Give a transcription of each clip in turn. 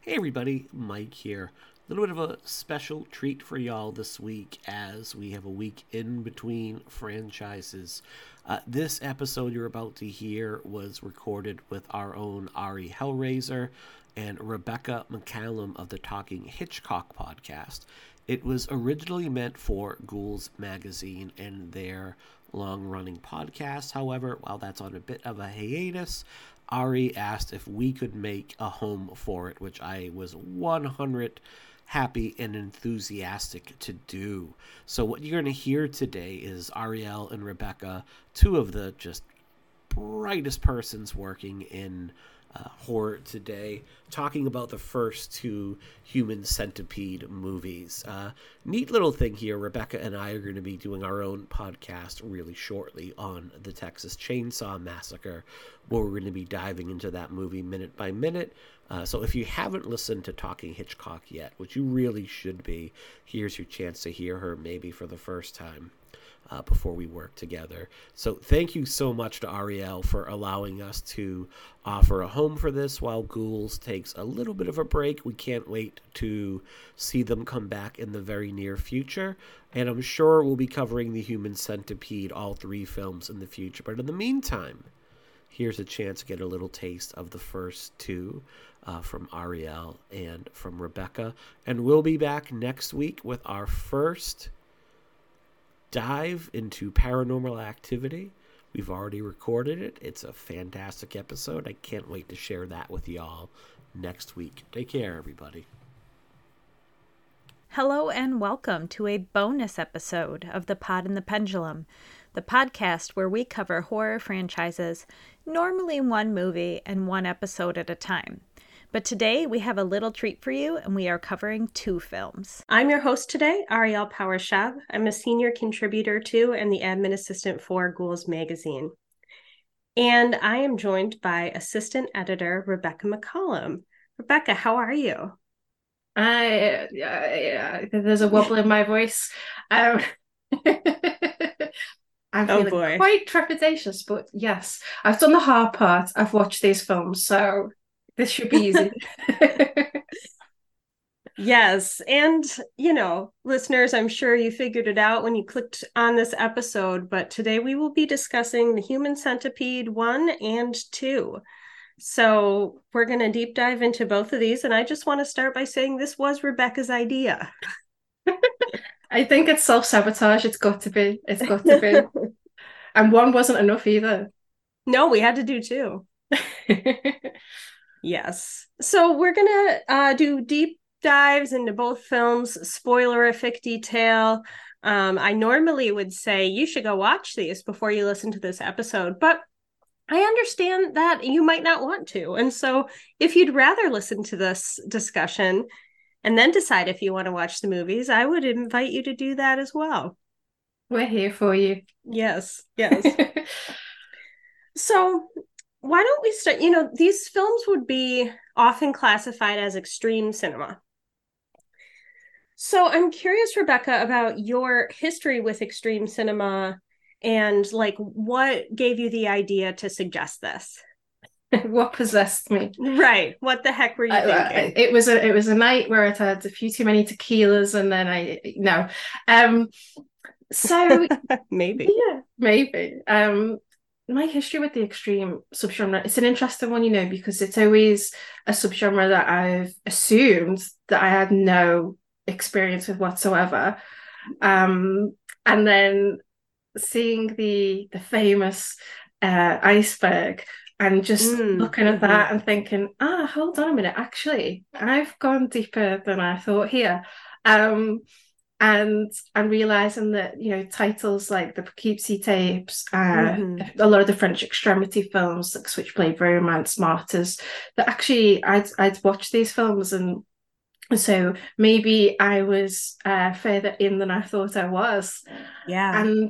Hey everybody, Mike here. A little bit of a special treat for y'all this week as we have a week in between franchises. This episode you're about to hear was recorded with our own Ari Hellraiser and Rebecca McCallum of the Talking Hitchcock podcast. It was originally meant for Ghouls Magazine and their long-running podcast. However, while that's on a bit of a hiatus, Ari asked if we could make a home for it, which I was 100 happy and enthusiastic to do. So what you're going to hear today is Ariel and Rebecca, two of the just brightest persons working in horror today, talking about the first two Human Centipede movies. Neat little thing here. Rebecca and I are going to be doing our own podcast really shortly on the Texas Chainsaw Massacre, where we're going to be diving into that movie minute by minute. So if you haven't listened to Talking Hitchcock yet, which you really should be, here's your chance to hear her maybe for the first time. Before we work together. So thank you so much to Ariel for allowing us to offer a home for this while Ghouls takes a little bit of a break. We can't wait to see them come back in the very near future. And I'm sure we'll be covering the Human Centipede, all three films in the future. But in the meantime, here's a chance to get a little taste of the first two from Ariel and from Rebecca. And we'll be back next week with our first dive into Paranormal Activity. We've already recorded it. It's a fantastic episode. I can't wait to share that with y'all next week. Take care, everybody. Hello and welcome to a bonus episode of The Pod and the Pendulum, the podcast where we cover horror franchises, normally one movie and one episode at a time. But today we have a little treat for you, and we are covering two films. I'm your host today, Ariel Powershab. I'm a senior contributor to and the admin assistant for Ghouls Magazine. And I am joined by assistant editor Rebecca McCallum. Rebecca, how are you? There's a wobble in my voice. I'm feeling quite trepidatious, but yes, I've done the hard part. I've watched these films, so this should be easy. Yes. And, listeners, I'm sure you figured it out when you clicked on this episode, but today we will be discussing the Human Centipede 1 and 2. So we're going to deep dive into both of these. And I just want to start by saying this was Rebecca's idea. I think it's self-sabotage. It's got to be. And one wasn't enough either. No, we had to do two. Yes. So we're going to do deep dives into both films, spoilerific detail. I normally would say you should go watch these before you listen to this episode, but I understand that you might not want to. And so if you'd rather listen to this discussion and then decide if you want to watch the movies, I would invite you to do that as well. We're here for you. Yes. So why don't we start? These films would be often classified as extreme cinema. So I'm curious, Rebecca, about your history with extreme cinema and what gave you the idea to suggest this? What possessed me? Right. What the heck were you thinking? It was a night where I'd had a few too many tequilas, and then so maybe. Yeah, maybe. My history with the extreme subgenre, it's an interesting one, because it's always a subgenre that I've assumed that I had no experience with whatsoever. And then seeing the famous iceberg and just looking at that and thinking, hold on a minute, actually, I've gone deeper than I thought here. And realizing that titles like the Poughkeepsie tapes, a lot of the French Extremity films like Switchblade Romance, Martyrs, that actually I'd watched these films, and so maybe I was further in than I thought I was. Yeah. And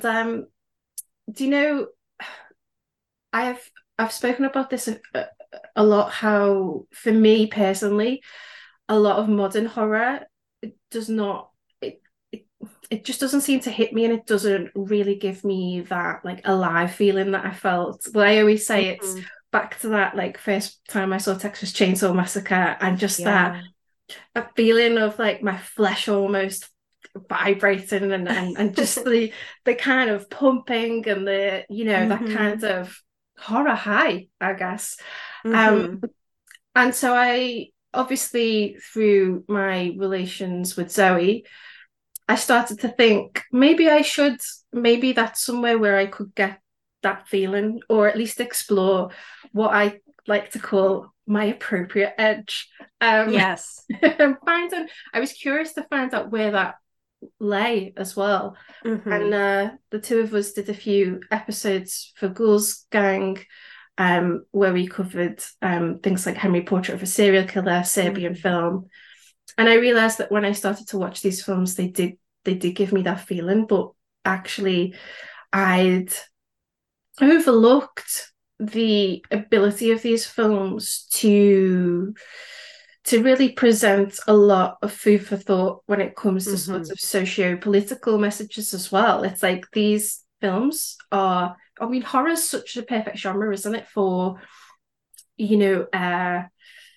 I've spoken about this a lot, how for me personally a lot of modern horror does not, it just doesn't seem to hit me, and it doesn't really give me that alive feeling that I felt. Well, I always say it's back to that like first time I saw Texas Chainsaw Massacre, and just Yeah. that feeling of like my flesh almost vibrating, and just the kind of pumping, and the, you know, that kind of horror high, I guess. Mm-hmm. And so I obviously, through my relations with Zoe, I started to think maybe that's somewhere where I could get that feeling, or at least explore what I like to call my appropriate edge. Yes. I was curious to find out where that lay as well. Mm-hmm. And the two of us did a few episodes for Ghouls Gang, where we covered things like Henry Portrait of a Serial Killer, Serbian film. And I realized that when I started to watch these films, they did give me that feeling, but actually I'd overlooked the ability of these films to really present a lot of food for thought when it comes to sort of socio-political messages as well. It's like these films are, I mean, horror is such a perfect genre, isn't it, for, you know,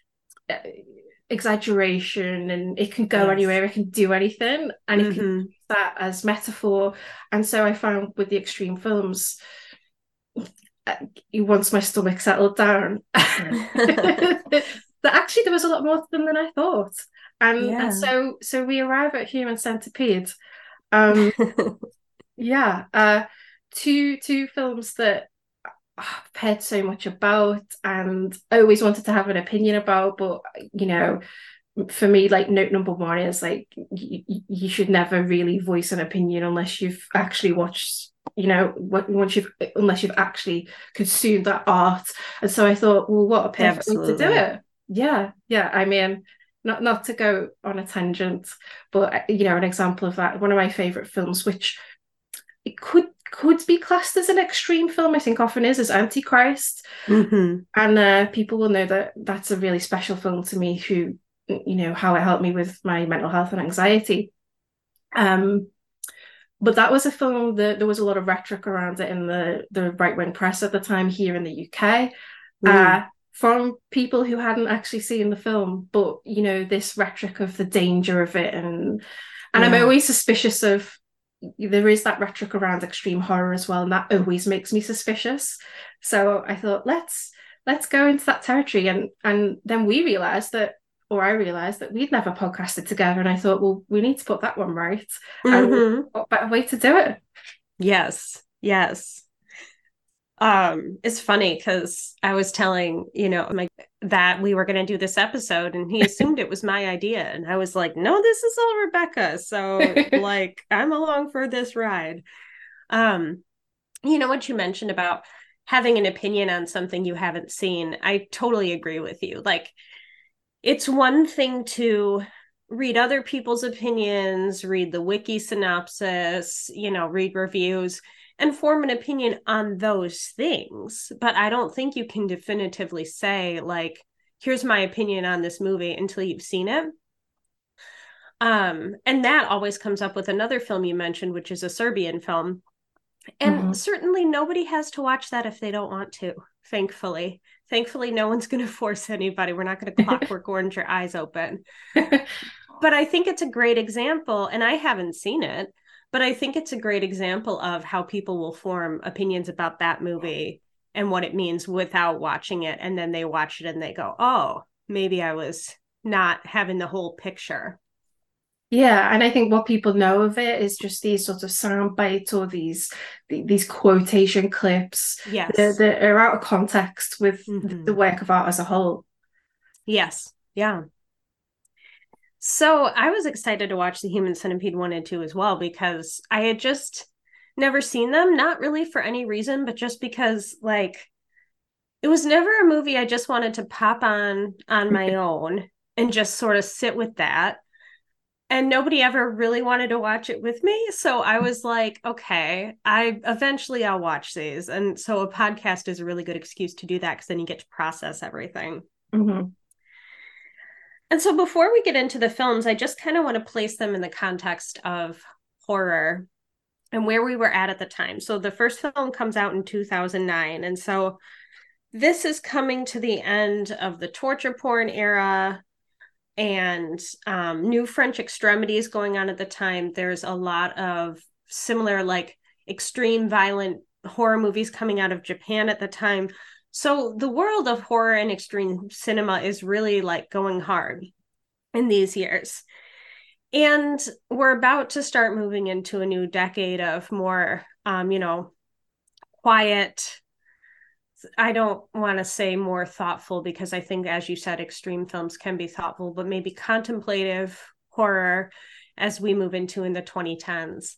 exaggeration, and it can go anywhere, it can do anything, and it can use that as metaphor. And so I found with the extreme films, once my stomach settled down, that actually there was a lot more to them than I thought. And so we arrive at Human Centipede. Two films that I've heard so much about and I always wanted to have an opinion about, but you know, for me, like, note number one is like you should never really voice an opinion unless you've actually watched, you know, unless you've actually consumed that art. And so I thought, well, what a perfect way to do it. Yeah. I mean, not to go on a tangent, but you know, an example of that, one of my favorite films, which it could be classed as an extreme film, I think often is Antichrist. And people will know that that's a really special film to me, who, you know, how it helped me with my mental health and anxiety. But that was a film that there was a lot of rhetoric around it in the right-wing press at the time here in the UK, from people who hadn't actually seen the film, but you know, this rhetoric of the danger of it, and I'm always suspicious of, there is that rhetoric around extreme horror as well, and that always makes me suspicious. So I thought, let's go into that territory, and then I realized that we'd never podcasted together, and I thought, well, we need to put that one right. And what better way to do it? Yes. It's funny because I was telling, you know, that we were going to do this episode, and he assumed it was my idea, and I was like, no, this is all Rebecca, so like I'm along for this ride. You know what you mentioned about having an opinion on something you haven't seen, I totally agree with you. Like, it's one thing to read other people's opinions, read the wiki synopsis, you know, read reviews, and form an opinion on those things. But I don't think you can definitively say, like, here's my opinion on this movie until you've seen it. And that always comes up with another film you mentioned, which is a Serbian film. And certainly nobody has to watch that if they don't want to, thankfully. Thankfully, no one's going to force anybody. We're not going to Clockwork Orange your eyes open. But I think it's a great example, and I haven't seen it, but I think it's a great example of how people will form opinions about that movie and what it means without watching it. And then they watch it and they go, oh, maybe I was not having the whole picture. Yeah, and I think what people know of it is just these sort of sound bites, or these quotation clips that are out of context with the work of art as a whole. Yes, yeah. So I was excited to watch The Human Centipede 1 and 2 as well, because I had just never seen them, not really for any reason, but just because, like, it was never a movie I just wanted to pop on my own and just sort of sit with that. And nobody ever really wanted to watch it with me. So I was like, okay, I'll watch these. And so a podcast is a really good excuse to do that, because then you get to process everything. And so before we get into the films, I just kind of want to place them in the context of horror and where we were at the time. So the first film comes out in 2009. And so this is coming to the end of the torture porn era and new French extremities going on at the time. There's a lot of similar, like, extreme violent horror movies coming out of Japan at the time. So the world of horror and extreme cinema is really like going hard in these years. And we're about to start moving into a new decade of more, quiet. I don't want to say more thoughtful, because I think, as you said, extreme films can be thoughtful, but maybe contemplative horror as we move into in the 2010s.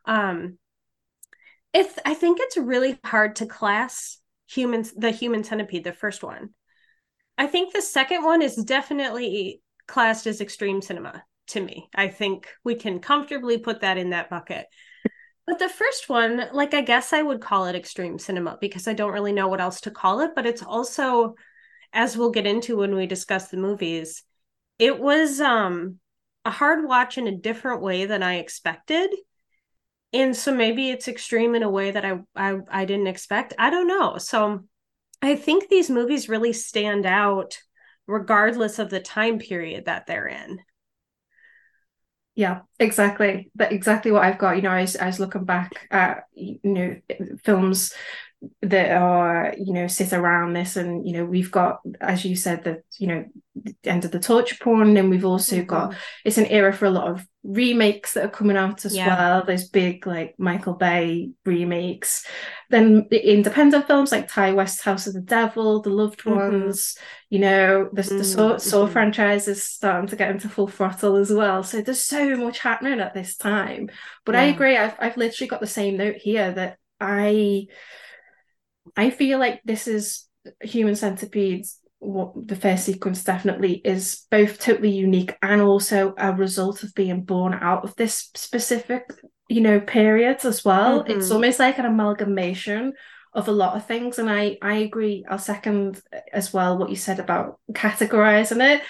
I think it's really hard to class the Human Centipede, the first one. I think the second one is definitely classed as extreme cinema to me. I think we can comfortably put that in that bucket. But the first one, like, I guess I would call it extreme cinema because I don't really know what else to call it. But it's also, as we'll get into when we discuss the movies, it was a hard watch in a different way than I expected. And so maybe it's extreme in a way that I didn't expect. I don't know. So I think these movies really stand out regardless of the time period that they're in. Yeah, exactly. But exactly what I've got. I was looking back at, films that are, sit around this, and, we've got, as you said, the, the end of the torture porn, and we've also got, it's an era for a lot of remakes that are coming out as well. There's big, like, Michael Bay remakes. Then the independent films like Ty West's House of the Devil, The Loved Ones, the Saw franchise is starting to get into full throttle as well. So there's so much happening at this time. But I agree, I've literally got the same note here that I feel like this is Human Centipedes. What the first sequence definitely is both totally unique and also a result of being born out of this specific, period as well. It's almost like an amalgamation of a lot of things. And I agree. I'll second as well what you said about categorizing it.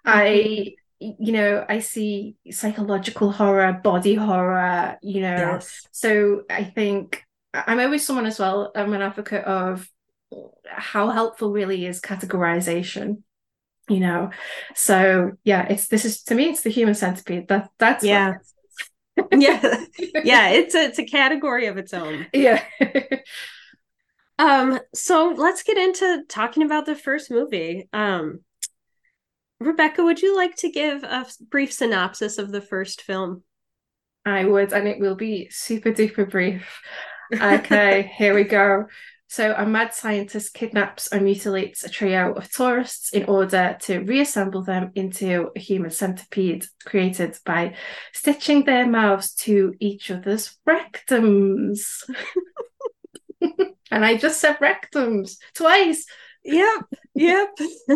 I see psychological horror, body horror, so I think I'm always someone as well. I'm an advocate of how helpful really is categorization, so to me it's the Human Centipede. That's yeah it's a category of its own. So let's get into talking about the first movie. Rebecca, would you like to give a brief synopsis of the first film? I would, and it will be super duper brief. Okay, here we go. So a mad scientist kidnaps and mutilates a trio of tourists in order to reassemble them into a human centipede created by stitching their mouths to each other's rectums. And I just said rectums twice. Yep.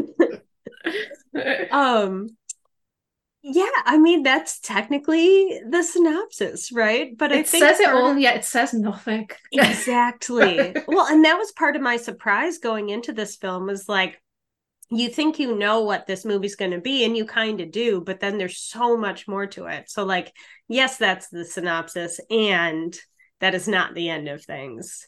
Yeah, I mean, that's technically the synopsis, right? But I think it says it all, yet it says nothing. Exactly. Well, and that was part of my surprise going into this film, was like, you think you know what this movie's going to be, and you kind of do, but then there's so much more to it. So, like, yes, that's the synopsis, and that is not the end of things.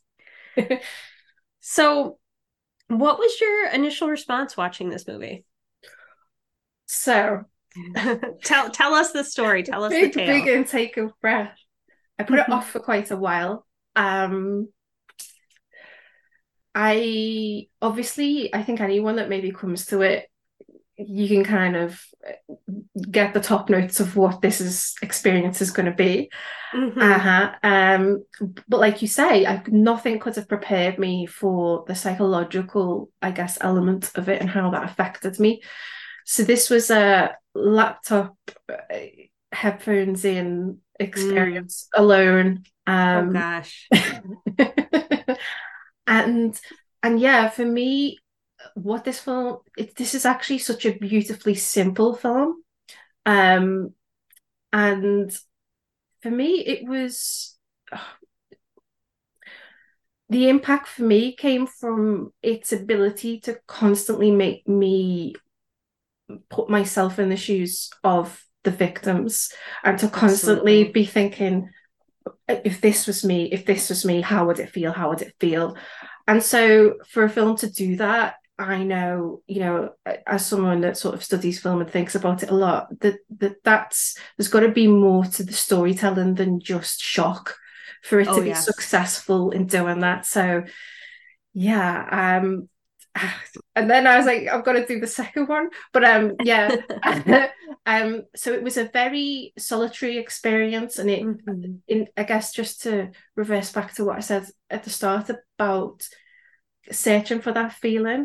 So, what was your initial response watching this movie? So, tell us the story. Tell us the tale. Big intake of breath. I put it off for quite a while. I think anyone that maybe comes to it, you can kind of get the top notes of what this experience is going to be. But like you say, nothing could have prepared me for the psychological, I guess, element of it and how that affected me. So this was a laptop, headphones in experience alone. Oh gosh. and yeah, for me, what this film, this is actually such a beautifully simple film. And for me, it was the impact for me came from its ability to constantly make me put myself in the shoes of the victims and to constantly be thinking, if this was me, how would it feel? And so for a film to do that, I know, as someone that sort of studies film and thinks about it a lot, that's there's got to be more to the storytelling than just shock for it to be successful in doing that. So yeah, and then I was like, I've got to do the second one. But yeah. So it was a very solitary experience, and I guess just to reverse back to what I said at the start about searching for that feeling.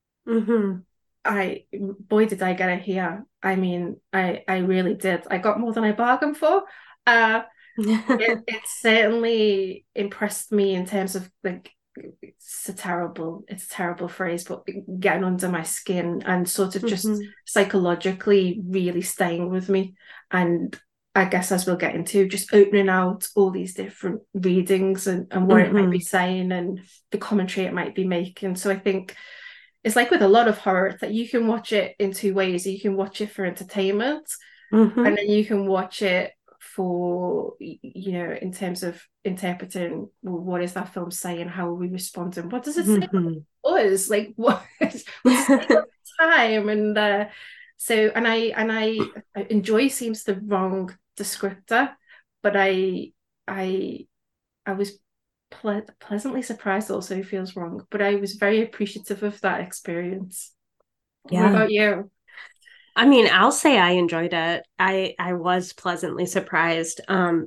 Boy, did I get it here. I mean, I really did. I got more than I bargained for. It certainly impressed me in terms of like, it's a terrible phrase, but getting under my skin and sort of just psychologically really staying with me. And I guess, as we'll get into, just opening out all these different readings and what it might be saying and the commentary it might be making. So I think it's like with a lot of horror that you can watch it in two ways. You can watch it for entertainment, and then you can watch it for, in terms of interpreting, well, what is that film saying? How are we responding? What does it say about us? Like, what's the time? And so, and I enjoy seems the wrong descriptor, but I was pleasantly surprised also feels wrong, but I was very appreciative of that experience. What about you? I mean, I'll say I enjoyed it. I was pleasantly surprised.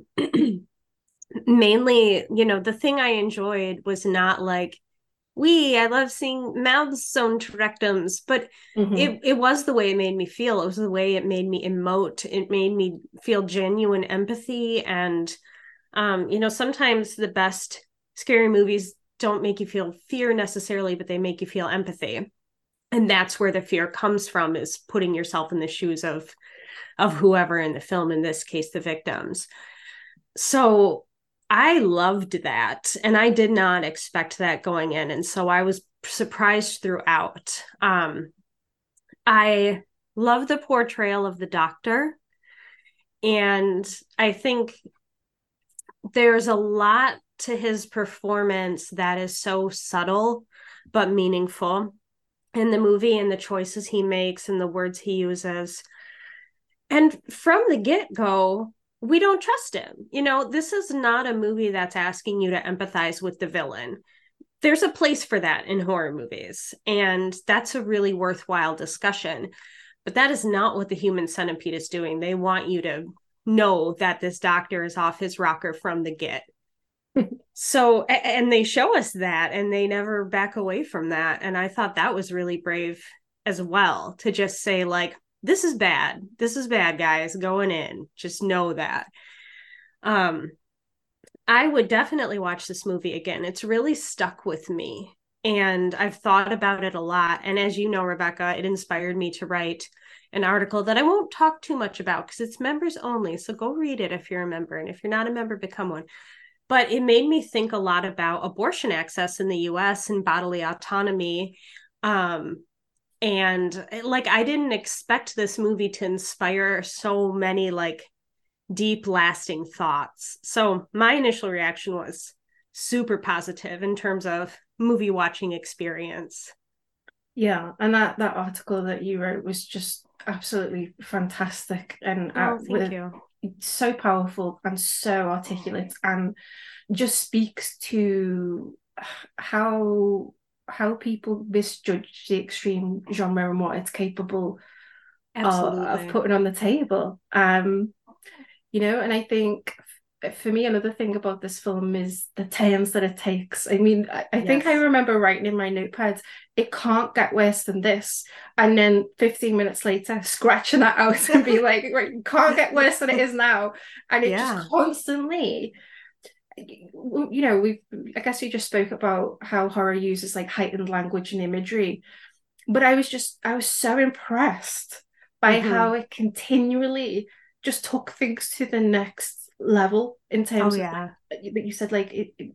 Mainly, the thing I enjoyed was not like, I love seeing mouths sewn to rectums, but it was the way it made me feel. It was the way it made me emote. It made me feel genuine empathy. And, sometimes the best scary movies don't make you feel fear necessarily, but they make you feel empathy. And that's where the fear comes from, is putting yourself in the shoes of whoever in the film, in this case, the victims. So I loved that. And I did not expect that going in. And so I was surprised throughout. I love the portrayal of the doctor. And I think there's a lot to his performance that is so subtle but meaningful in the movie, and the choices he makes and the words he uses. And from the get-go, we don't trust him. This is not a movie that's asking you to empathize with the villain. There's a place for that in horror movies, and that's a really worthwhile discussion. But that is not what the Human Centipede is doing. They want you to know that this doctor is off his rocker from the get. So, and they show us that, and they never back away from that. And I thought that was really brave as well, to just say, like, this is bad, guys, going in, just know that. I would definitely watch this movie again. It's really stuck with me, and I've thought about it a lot. And as you know, Rebecca, it inspired me to write an article that I won't talk too much about because it's members only. So go read it if you're a member, and if you're not a member, become one. But it made me think a lot about abortion access in the US and bodily autonomy. And like, I didn't expect this movie to inspire so many like deep lasting thoughts. So my initial reaction was super positive in terms of movie watching experience. Yeah, and that article that you wrote was just absolutely fantastic, and thank you. So powerful and so articulate, and just speaks to how people misjudge the extreme genre and what it's capable of putting on the table. And I think for me, another thing about this film is the turns that it takes. I mean, I think I remember writing in my notepads, it can't get worse than this. And then 15 minutes later, scratching that out and be like, right, it can't get worse than it is now. And it just constantly, I guess you just spoke about how horror uses like heightened language and imagery. But I was so impressed by how it continually just took things to the next level in terms of like you said, like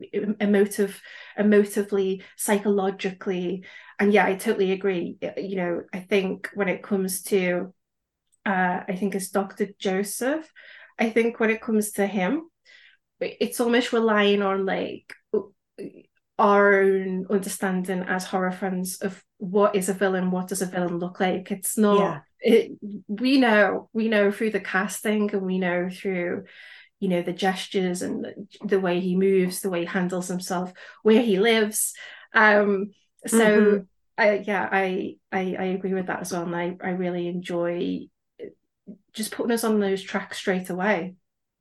emotively, psychologically. And I totally agree. I think when it comes to I think it's Dr. Joseph, I think when it comes to him, it's almost relying on like our own understanding as horror fans of what is a villain, what does a villain look like. It's not we know through the casting, and we know through, you know, the gestures and the way he moves, the way he handles himself, where he lives. So I agree with that as well, and I really enjoy just putting us on those tracks straight away.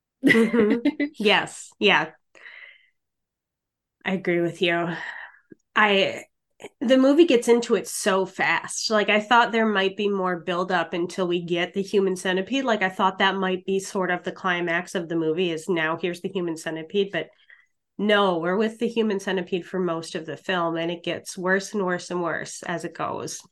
Yes, yeah, I agree with you. The movie gets into it so fast. Like, I thought there might be more build up until we get the human centipede. Like, I thought that might be sort of the climax of the movie, is now here's the human centipede, but no, we're with the human centipede for most of the film, and it gets worse and worse and worse as it goes.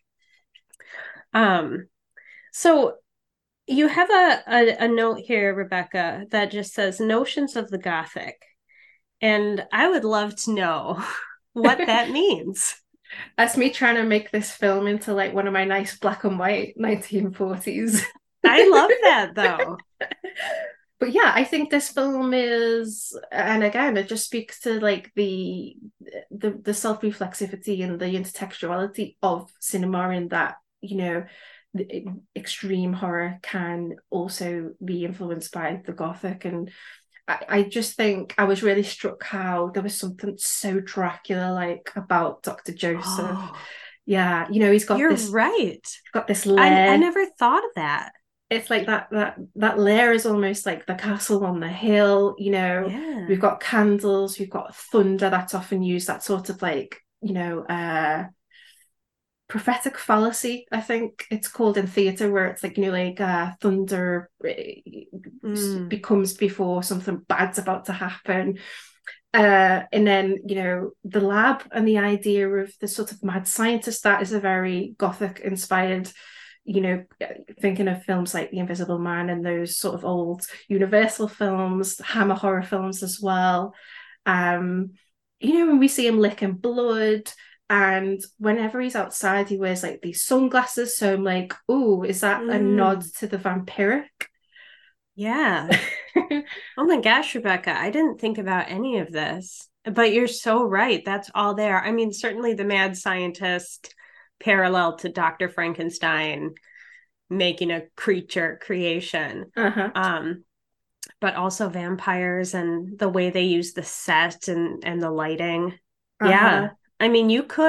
So you have a note here, Rebecca, that just says notions of the Gothic. And I would love to know what that means. That's me trying to make this film into like one of my nice black and white 1940s. I love that, though. But yeah, I think this film is, and again, it just speaks to like the self-reflexivity and the intertextuality of cinema, in that, you know, the extreme horror can also be influenced by the Gothic. And I just think I was really struck how there was something so Dracula-like about Dr. Joseph. Oh, yeah, you know, he's got you're this, right. got this lair. I never thought of that. It's like that lair is almost like the castle on the hill. You know, Yeah. we've got candles, we've got thunder that's often used, that sort of like, you know, prophetic fallacy, I think it's called in theatre, where it's like, you know, like thunder becomes before something bad's about to happen. And then, you know, the lab and the idea of the sort of mad scientist, that is a very Gothic inspired, you know, thinking of films like The Invisible Man and those sort of old Universal films, Hammer horror films as well. You know, when we see him licking blood, and whenever he's outside, he wears like these sunglasses. So I'm like, oh, is that a nod to the vampiric? Yeah. Oh my gosh, Rebecca, I didn't think about any of this, but you're so right. That's all there. I mean, certainly the mad scientist parallel to Dr. Frankenstein making a creature creation. But also vampires and the way they use the set and the lighting. Yeah. I mean,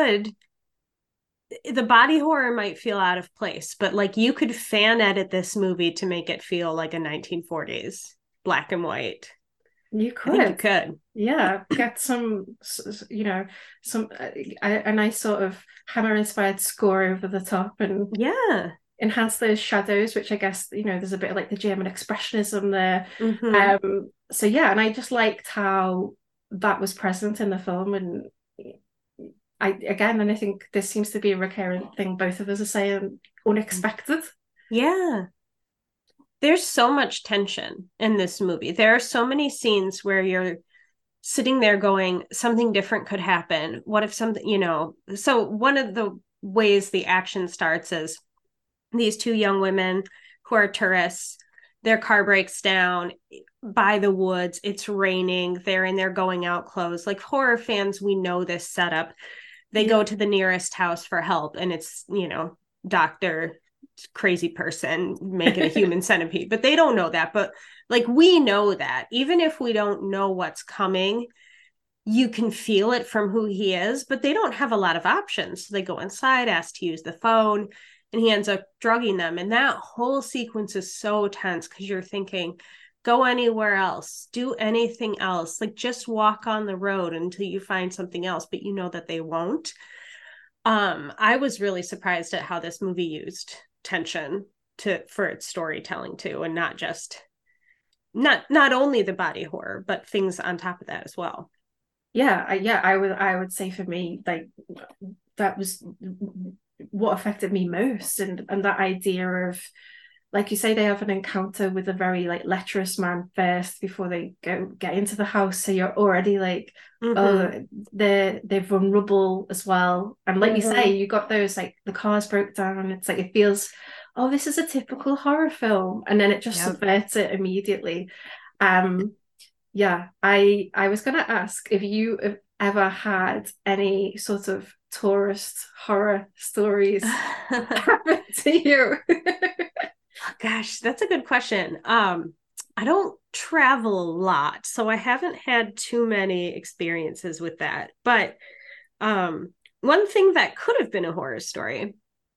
the body horror might feel out of place, but like you could fan edit this movie to make it feel like a 1940s black and white. You could. I think you could. Yeah, get some, you know, a nice sort of Hammer inspired score over the top, and yeah, enhance those shadows, which I guess, you know, there's a bit of like the German expressionism there. So yeah, and I just liked how that was present in the film. And I think this seems to be a recurrent thing both of us are saying, unexpected. Yeah. There's so much tension in this movie. There are so many scenes where you're sitting there going, something different could happen. What if something, you know? So one of the ways the action starts is these two young women who are tourists, their car breaks down by the woods. It's raining. They're in their going out clothes. Like horror fans, we know this setup. They go to the nearest house for help, and it's, you know, Dr. Crazy person making a human centipede, but they don't know that. But like, we know that even if we don't know what's coming, you can feel it from who he is, but they don't have a lot of options. So they go inside, ask to use the phone, and he ends up drugging them. And that whole sequence is so tense because you're thinking, go anywhere else, do anything else, like just walk on the road until you find something else, but you know that they won't. I was really surprised at how this movie used tension for its storytelling too, and not just not only the body horror, but things on top of that as well. I would say for me, like, that was what affected me most, and that idea of, like you say, they have an encounter with a very like lecherous man first before they get into the house. So you're already like, oh, they're vulnerable as well. And like you say, you got those, like the cars broke down, and it's like, it feels, oh, this is a typical horror film, and then it just subverts it immediately. I was gonna ask if you ever had any sort of tourist horror stories happen to you? Gosh, that's a good question. I don't travel a lot, so I haven't had too many experiences with that. But one thing that could have been a horror story.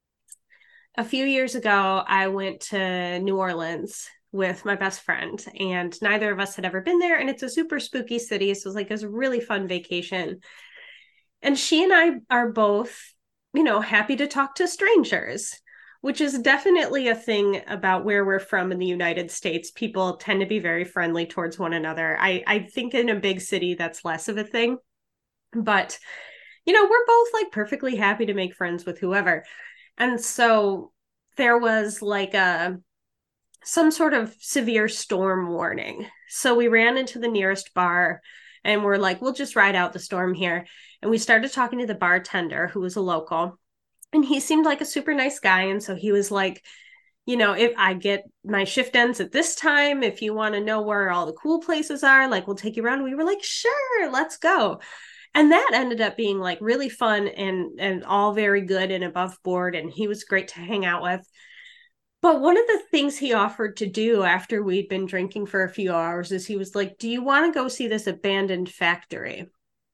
A few years ago, I went to New Orleans with my best friend, and neither of us had ever been there. And it's a super spooky city. So it was a really fun vacation. And she and I are both, happy to talk to strangers, which is definitely a thing about where we're from in the United States. People tend to be very friendly towards one another. I think in a big city, that's less of a thing. But, we're both like perfectly happy to make friends with whoever. And so there was like some sort of severe storm warning. So we ran into the nearest bar and we're like, we'll just ride out the storm here. And we started talking to the bartender, who was a local, and he seemed like a super nice guy. And so he was like, if I get my shift ends at this time, if you want to know where all the cool places are, like, we'll take you around. We were like, sure, let's go. And that ended up being like really fun and all very good and above board. And he was great to hang out with. But one of the things he offered to do after we'd been drinking for a few hours is he was like, do you want to go see this abandoned factory?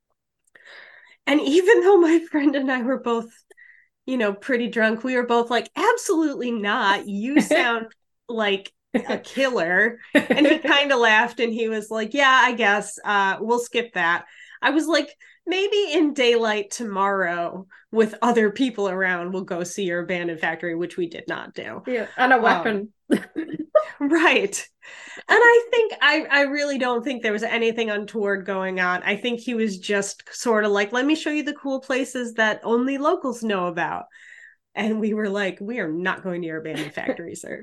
And even though my friend and I were both, pretty drunk, we were both like, absolutely not. You sound like a killer. And he kind of laughed and he was like, yeah, I guess we'll skip that. I was like, maybe in daylight tomorrow with other people around, we'll go see your abandoned factory, which we did not do. Yeah, and a weapon. Right. And I really don't think there was anything untoward going on. I think he was just sort of like, let me show you the cool places that only locals know about. And we were like, we are not going to your abandoned factory, sir.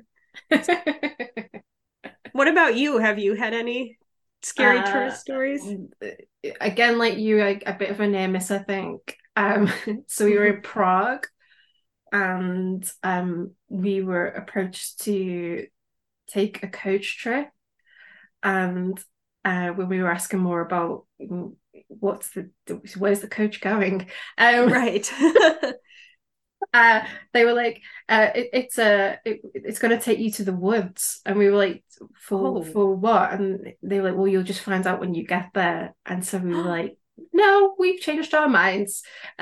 What about you? Have you had any scary tourist stories? Again, like you, a bit of a near miss, I think. So we were in Prague, and we were approached to take a coach trip. And when we were asking more about where's the coach going, right. They were like, it's going to take you to the woods, and we were like, for what? And they were like, well, you'll just find out when you get there. And so we were like, no, we've changed our minds.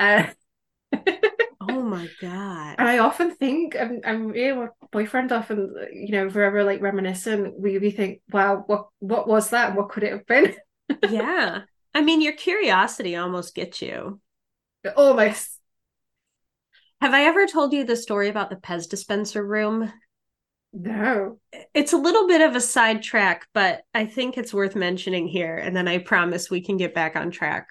Oh my god! And I often think, I'm my boyfriend often, forever like reminiscent. We think, wow, what was that? What could it have been? Yeah, I mean, your curiosity almost gets you. Almost. Have I ever told you the story about the Pez dispenser room? No. It's a little bit of a sidetrack, but I think it's worth mentioning here. And then I promise we can get back on track.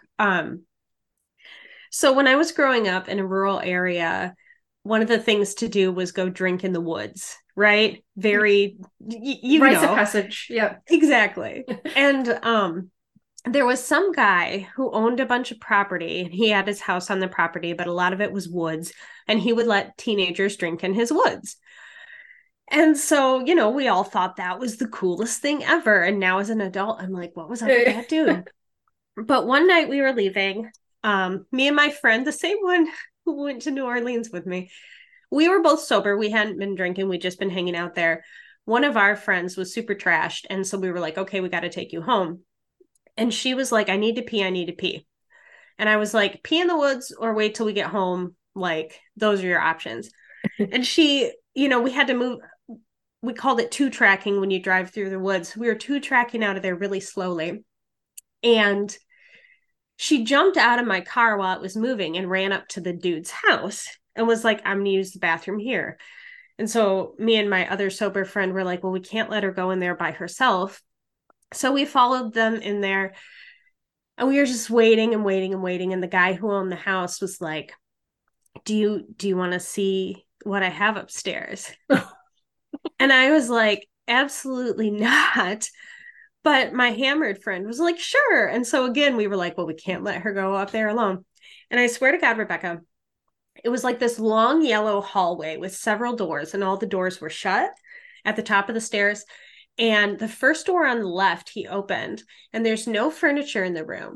So when I was growing up in a rural area, one of the things to do was go drink in the woods, right? Very, Rites of passage. Yeah, exactly. And there was some guy who owned a bunch of property, and he had his house on the property, but a lot of it was woods, and he would let teenagers drink in his woods. And so, we all thought that was the coolest thing ever. And now as an adult, I'm like, what was up with that dude? But one night we were leaving, me and my friend, the same one who went to New Orleans with me, we were both sober. We hadn't been drinking. We'd just been hanging out there. One of our friends was super trashed. And so we were like, okay, we got to take you home. And she was like, I need to pee. And I was like, pee in the woods or wait till we get home. Like, those are your options. And she, we had to move. We called it two tracking when you drive through the woods. We were two tracking out of there really slowly. And she jumped out of my car while it was moving and ran up to the dude's house and was like, I'm going to use the bathroom here. And so me and my other sober friend were like, well, we can't let her go in there by herself. So we followed them in there, and we were just waiting and waiting and waiting. And the guy who owned the house was like, do you want to see what I have upstairs? And I was like, absolutely not. But my hammered friend was like, sure. And so again, we were like, well, we can't let her go up there alone. And I swear to God, Rebecca, it was like this long yellow hallway with several doors, and all the doors were shut at the top of the stairs. And the first door on the left, he opened, and there's no furniture in the room.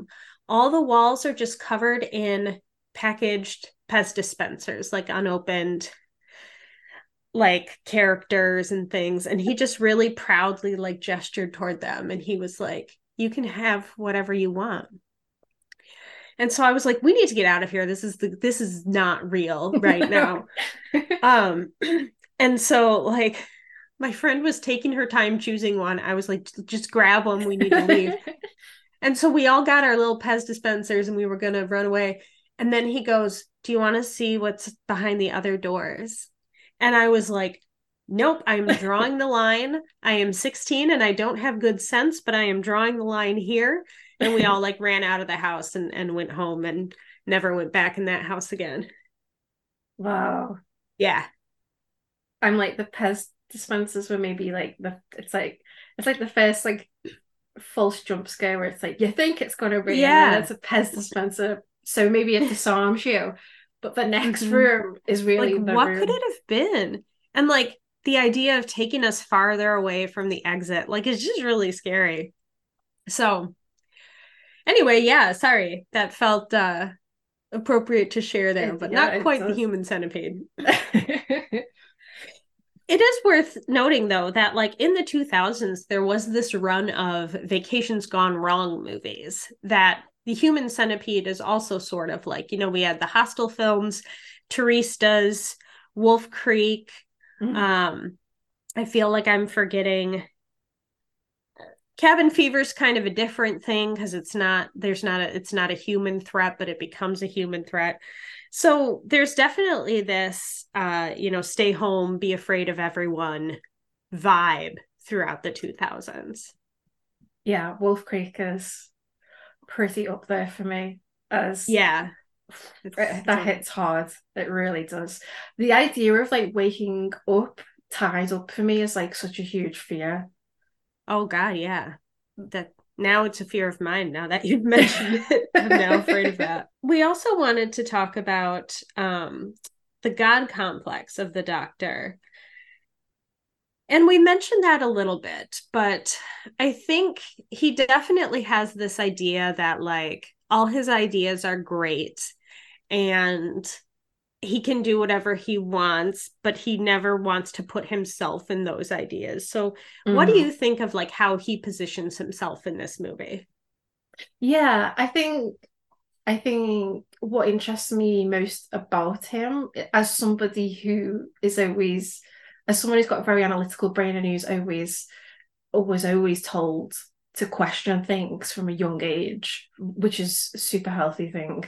all the walls are just covered in packaged Pez dispensers, like unopened, like characters and things. And he just really proudly like gestured toward them. And he was like, you can have whatever you want. And so I was like, we need to get out of here. This is not real right now. And so like my friend was taking her time choosing one. I was like, just grab one. We need to leave. And so we all got our little Pez dispensers and we were going to run away. And then he goes, do you want to see what's behind the other doors? And I was like, nope, I'm drawing the line. I am 16 and I don't have good sense, but I am drawing the line here. And we all like ran out of the house and went home and never went back in that house again. Wow. Yeah. I'm like, the Pez dispensers were maybe like it's like the first like false jump scare where it's like you think it's gonna be, and then it's a Pez dispenser, so maybe it disarms you, but the next room is really like what could it have been? And like the idea of taking us farther away from the exit, like it's just really scary. So anyway, yeah, sorry, that felt appropriate to share there, but not quite the human centipede. It is worth noting, though, that like in the 2000s, there was this run of Vacations Gone Wrong movies that the human centipede is also sort of like, you know, we had the Hostel films, Turistas, Wolf Creek. I feel like I'm forgetting. Cabin Fever is kind of a different thing because it's not a human threat, but it becomes a human threat. So there's definitely this, stay home, be afraid of everyone vibe throughout the 2000s. Yeah, Wolf Creek is pretty up there for me as that hits hard. It really does. The idea of like waking up tied up for me is like such a huge fear. Oh God, yeah. That now it's a fear of mine now that you've mentioned it. I'm now afraid of that. We also wanted to talk about the God complex of the Doctor. And we mentioned that a little bit, but I think he definitely has this idea that like all his ideas are great and he can do whatever he wants, but he never wants to put himself in those ideas. So what do you think of like how he positions himself in this movie? Yeah, I think what interests me most about him as somebody who is always, as someone who's got a very analytical brain and who's always told to question things from a young age, which is a super healthy thing.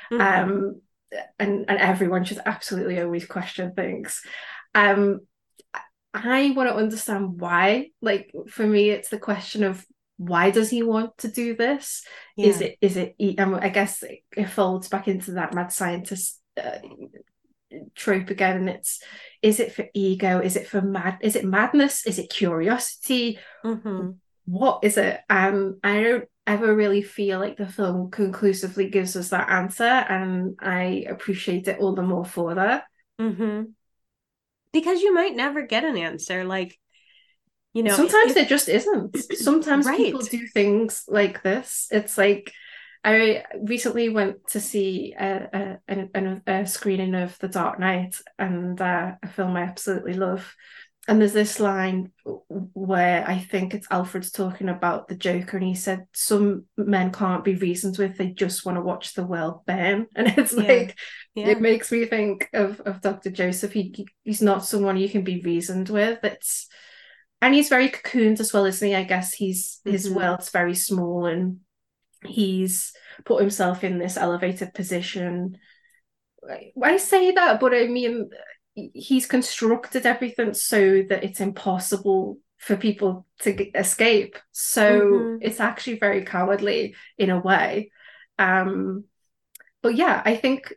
And everyone should absolutely always question things. I want to understand why. Like for me, it's the question of why does he want to do this? Yeah. Is it I guess it folds back into that mad scientist trope again. And is it for ego? Is it madness? Is it curiosity? What is it? I don't ever really feel like the film conclusively gives us that answer, and I appreciate it all the more for that. Because you might never get an answer. Like, you know, sometimes it just isn't. Sometimes people do things like this. It's like I recently went to see a screening of The Dark Knight, and a film I absolutely love. And there's this line where I think it's Alfred's talking about the Joker, and he said, some men can't be reasoned with, they just want to watch the world burn. And it's it makes me think of Dr. Joseph. He's not someone you can be reasoned with. And he's very cocooned as well, isn't he? I guess his world's very small, and he's put himself in this elevated position. I say that, but I mean, he's constructed everything so that it's impossible for people to escape. So it's actually very cowardly in a way. But yeah, I think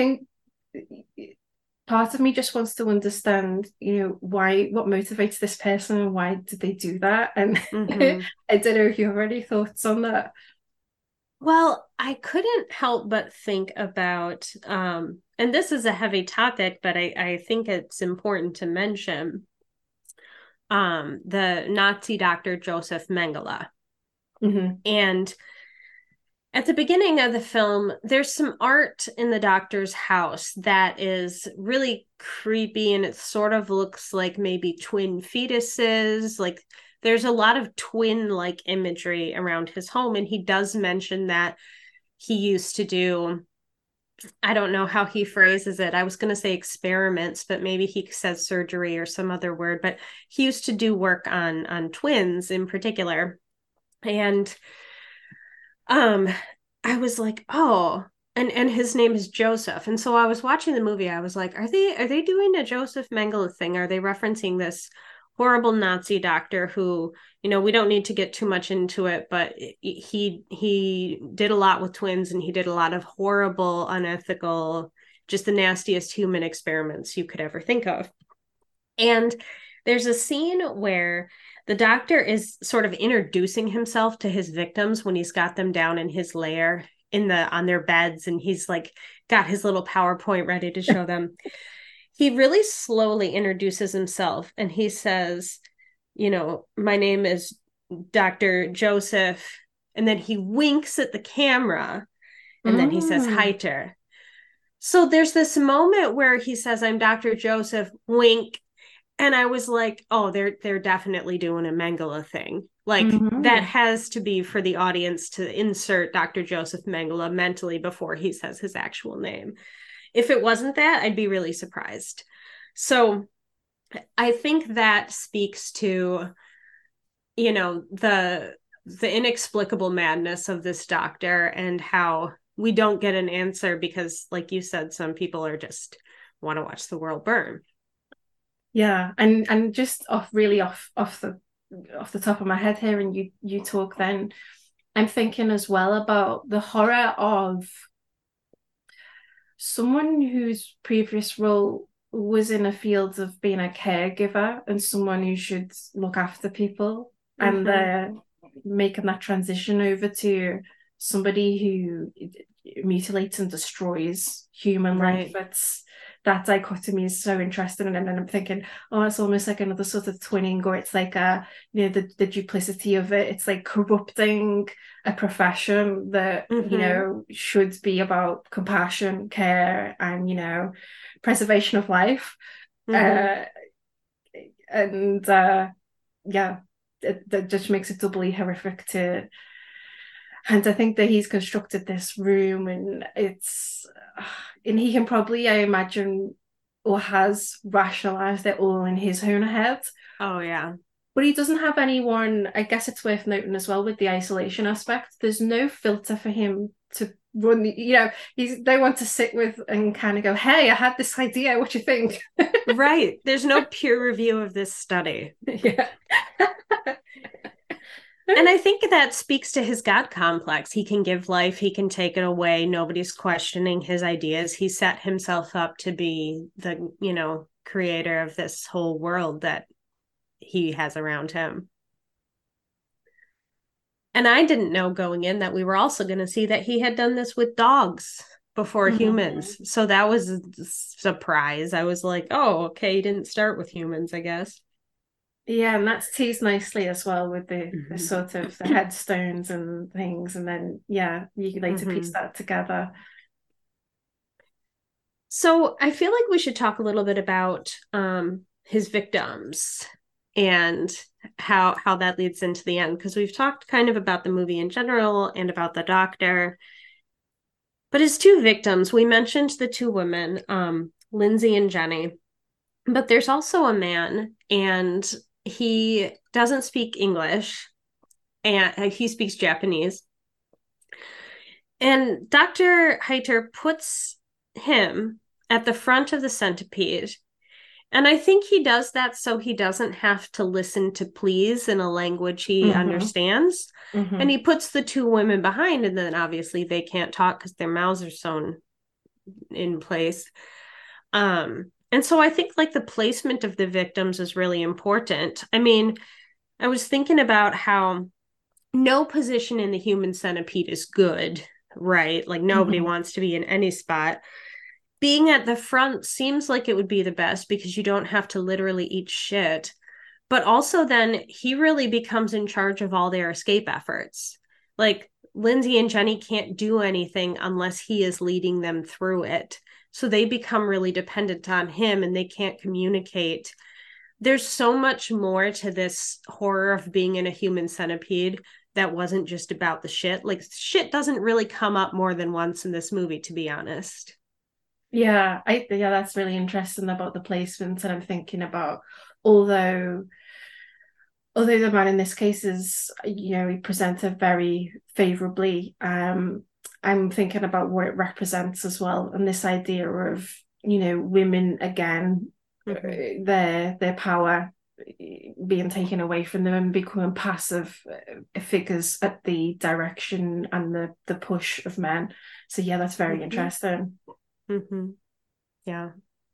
part of me just wants to understand, what motivates this person and why did they do that? And I don't know if you have any thoughts on that. Well, I couldn't help but think about, and this is a heavy topic, but I think it's important to mention, the Nazi doctor Joseph Mengele. And At the beginning of the film, there's some art in the doctor's house that is really creepy, and it sort of looks like maybe twin fetuses. Like there's a lot of twin-like imagery around his home, and he does mention that he used to do, I don't know how he phrases it. I was going to say experiments, but maybe he says surgery or some other word, but he used to do work on twins in particular. And I was like, oh, and his name is Joseph. And so I was watching the movie. I was like, are they doing a Joseph Mengele thing? Are they referencing this horrible Nazi doctor who, we don't need to get too much into it, but he did a lot with twins, and he did a lot of horrible, unethical, just the nastiest human experiments you could ever think of. And there's a scene where the doctor is sort of introducing himself to his victims when he's got them down in his lair on their beds, and he's like got his little PowerPoint ready to show them. He really slowly introduces himself, and he says, my name is Dr. Joseph. And then he winks at the camera, and then he says, Heiter. So there's this moment where he says, I'm Dr. Joseph, wink. And I was like, oh, they're definitely doing a Mengele thing. Like that has to be for the audience to insert Dr. Joseph Mengele mentally before he says his actual name. If it wasn't that, I'd be really surprised. So I think that speaks to, the inexplicable madness of this doctor, and how we don't get an answer because, like you said, some people are just want to watch the world burn. Yeah, and just off the top of my head here, and you talk, then I'm thinking as well about the horror of someone whose previous role was in a field of being a caregiver and someone who should look after people, and they're making that transition over to somebody who mutilates and destroys human life. That dichotomy is so interesting. And then I'm thinking, oh, it's almost like another sort of twinning, or it's like the duplicity of it. It's like corrupting a profession that should be about compassion, care, and preservation of life. That just makes it doubly horrific to. And I think that he's constructed this room, and he can probably, I imagine, or has rationalized it all in his own head. Oh, yeah. But he doesn't have anyone. I guess it's worth noting as well with the isolation aspect. There's no filter for him to run. They want to sit with and kind of go, "Hey, I had this idea. What do you think?" Right. There's no peer review of this study. Yeah. And I think that speaks to his God complex. He can give life, he can take it away. Nobody's questioning his ideas. He set himself up to be the, creator of this whole world that he has around him. And I didn't know going in that we were also going to see that he had done this with dogs before humans. So that was a surprise. I was like, oh, okay, he didn't start with humans, I guess. Yeah, and that's teased nicely as well with the sort of the headstones and things, and then you can later piece that together. So I feel like we should talk a little bit about his victims and how that leads into the end, because we've talked kind of about the movie in general and about the doctor, but his two victims, we mentioned the two women, Lindsay and Jenny, but there's also a man, and he doesn't speak English, and he speaks Japanese. And Dr. Heiter puts him at the front of the centipede. And I think he does that so he doesn't have to listen to please in a language he understands. And he puts the two women behind, and then obviously they can't talk because their mouths are sewn in place. And so I think like the placement of the victims is really important. I mean, I was thinking about how no position in the human centipede is good, right? Like nobody wants to be in any spot. Being at the front seems like it would be the best because you don't have to literally eat shit. But also then he really becomes in charge of all their escape efforts. Like Lindsay and Jenny can't do anything unless he is leading them through it. So they become really dependent on him and they can't communicate. There's so much more to this horror of being in a human centipede that wasn't just about the shit. Like, shit doesn't really come up more than once in this movie, to be honest. Yeah, that's really interesting about the placement. And I'm thinking about, although the man in this case is, he presented very favorably, I'm thinking about what it represents as well, and this idea of, women again, their power being taken away from them and becoming passive figures at the direction and the push of men. So yeah, that's very interesting. Yeah.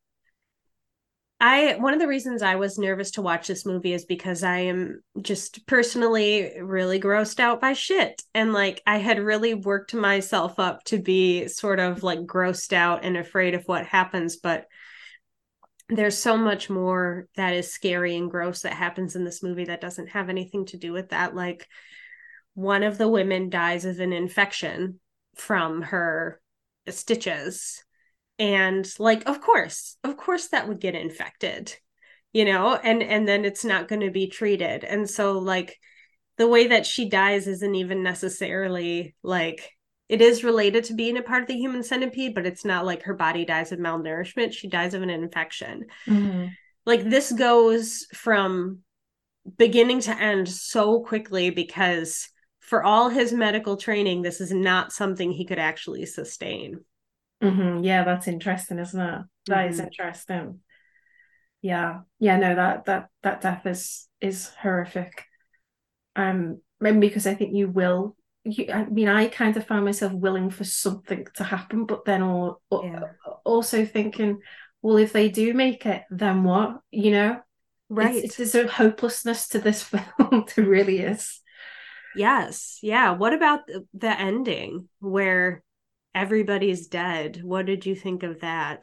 One of the reasons I was nervous to watch this movie is because I am just personally really grossed out by shit. And like, I had really worked myself up to be sort of like grossed out and afraid of what happens. But there's so much more that is scary and gross that happens in this movie that doesn't have anything to do with that. Like, one of the women dies of an infection from her stitches. And like, of course that would get infected, and then it's not going to be treated. And so like the way that she dies isn't even necessarily like, it is related to being a part of the human centipede, but it's not like her body dies of malnourishment. She dies of an infection. Like, this goes from beginning to end so quickly because for all his medical training, this is not something he could actually sustain. Yeah, that's interesting, isn't it? That is interesting. No, that death is horrific. Because I think I kind of found myself willing for something to happen, but then also thinking, well, if they do make it, then what? Right? There's a hopelessness to this film. There really is. Yes. Yeah. What about the ending where everybody's dead? What did you think of that?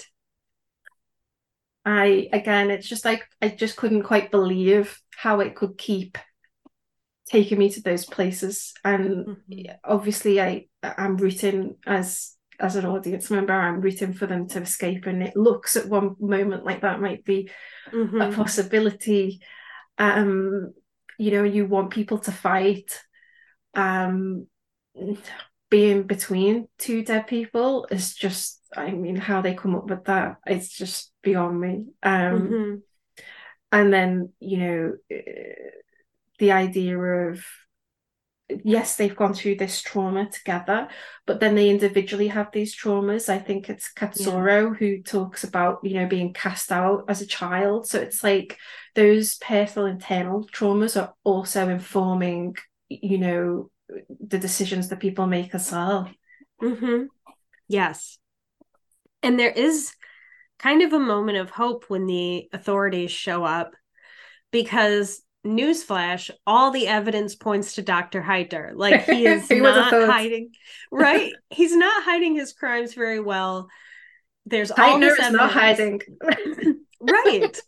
It's just like, I just couldn't quite believe how it could keep taking me to those places. And obviously I'm rooting as an audience member, I'm rooting for them to escape. And it looks at one moment like that might be a possibility. You want people to fight. Being between two dead people is just, how they come up with that, it's just beyond me. And then, the idea of, yes, they've gone through this trauma together, but then they individually have these traumas. I think it's Katsuro who talks about, being cast out as a child. So it's like those personal internal traumas are also informing, the decisions that people make as well. Yes. And there is kind of a moment of hope when the authorities show up, because newsflash, all the evidence points to Dr. Heiter. Like, he is not hiding, right? He's not hiding his crimes very well. There's all this evidence. Not hiding. Right.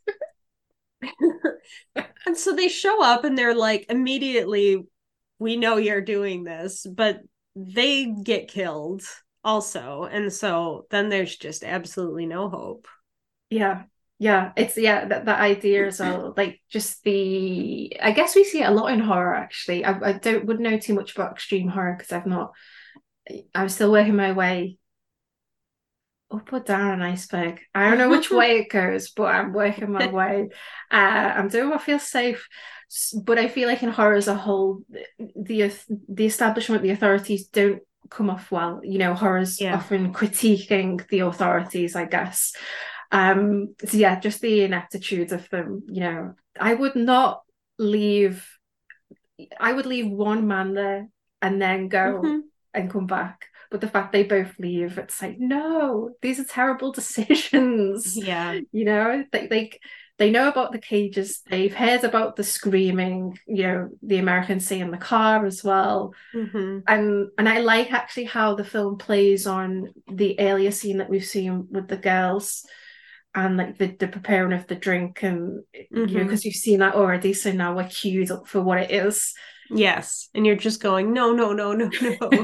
And so they show up and they're like, immediately, we know you're doing this, but they get killed also. And so then there's just absolutely no hope. It's that idea as well, like just I guess we see it a lot in horror, actually. I wouldn't know too much about extreme horror because I'm still working my way up or down an iceberg. I don't know which way it goes, but I'm working my way. I'm doing what feels safe. But I feel like in horror as a whole, the establishment, the authorities don't come off well. Horror's often critiquing the authorities, I guess. Just the ineptitude of them. I would leave one man there and then go and come back. But the fact they both leave, it's like, no, these are terrible decisions. Yeah. They know about the cages. They've heard about the screaming, the Americans say in the car as well. And I like actually how the film plays on the earlier scene that we've seen with the girls and like the preparing of the drink, and because you've seen that already, so now we're queued up for what it is. Yes. And you're just going, no, no, no, no, no.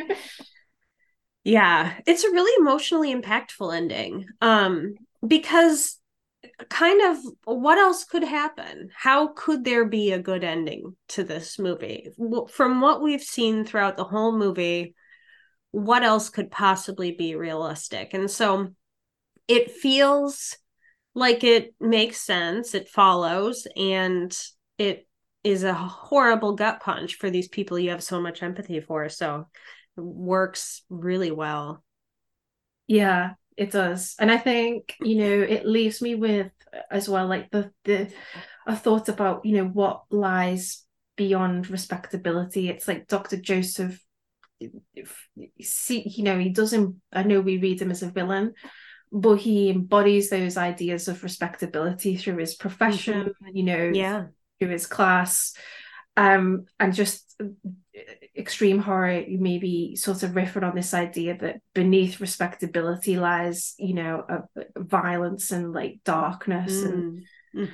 Yeah. It's a really emotionally impactful ending. Because kind of what else could happen? How could there be a good ending to this movie? From what we've seen throughout the whole movie, what else could possibly be realistic? And so it feels like it makes sense, it follows, and it is a horrible gut punch for these people you have so much empathy for. So it works really well. Yeah, it does. And I think, it leaves me with as well, like the a thought about, what lies beyond respectability. It's like Dr. Joseph, see, he doesn't, I know we read him as a villain, but he embodies those ideas of respectability through his profession, Yeah. through his class, and just extreme horror, maybe sort of riffing on this idea that beneath respectability lies, violence and like darkness. And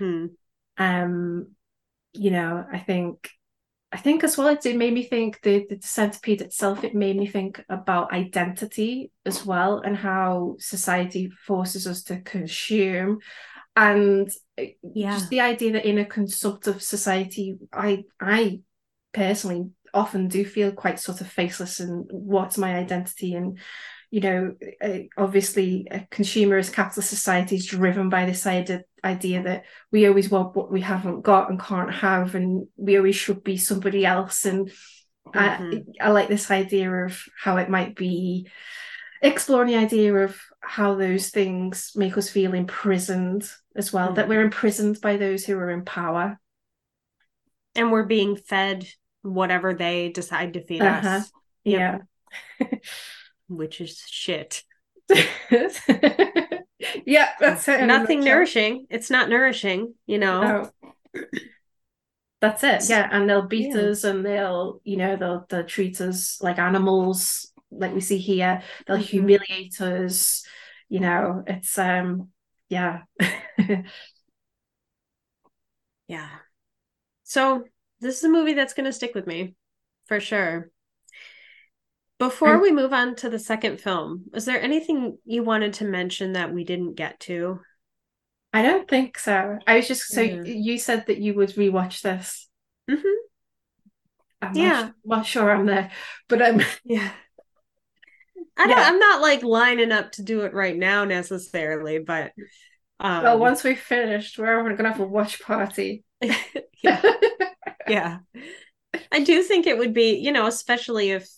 I think as well, it made me think the centipede itself, it made me think about identity as well, and how society forces us to consume. And just the idea that in a consumptive society, I personally often do feel quite sort of faceless, and what's my identity? And obviously a consumerist capitalist society is driven by this idea that we always want what we haven't got and can't have, and we always should be somebody else. And I like this idea of how it might be exploring the idea of how those things make us feel imprisoned as well, that we're imprisoned by those who are in power. And we're being fed whatever they decide to feed us. Yep. Yeah. Which is shit. Yeah, that's it. Nothing nourishing. It's not nourishing, No. That's it. Yeah, and they'll beat us, and they'll treat us like animals, like we see here. They'll humiliate us. It's yeah. Yeah. So this is a movie that's going to stick with me for sure. Before we move on to the second film, is there anything you wanted to mention that we didn't get to? I don't think so. I was just you said that you would rewatch this. I'm not sure I'm there, but yeah. I'm not like lining up to do it right now necessarily, but well, once we've finished, we're gonna have a watch party. Yeah. I do think it would be, especially if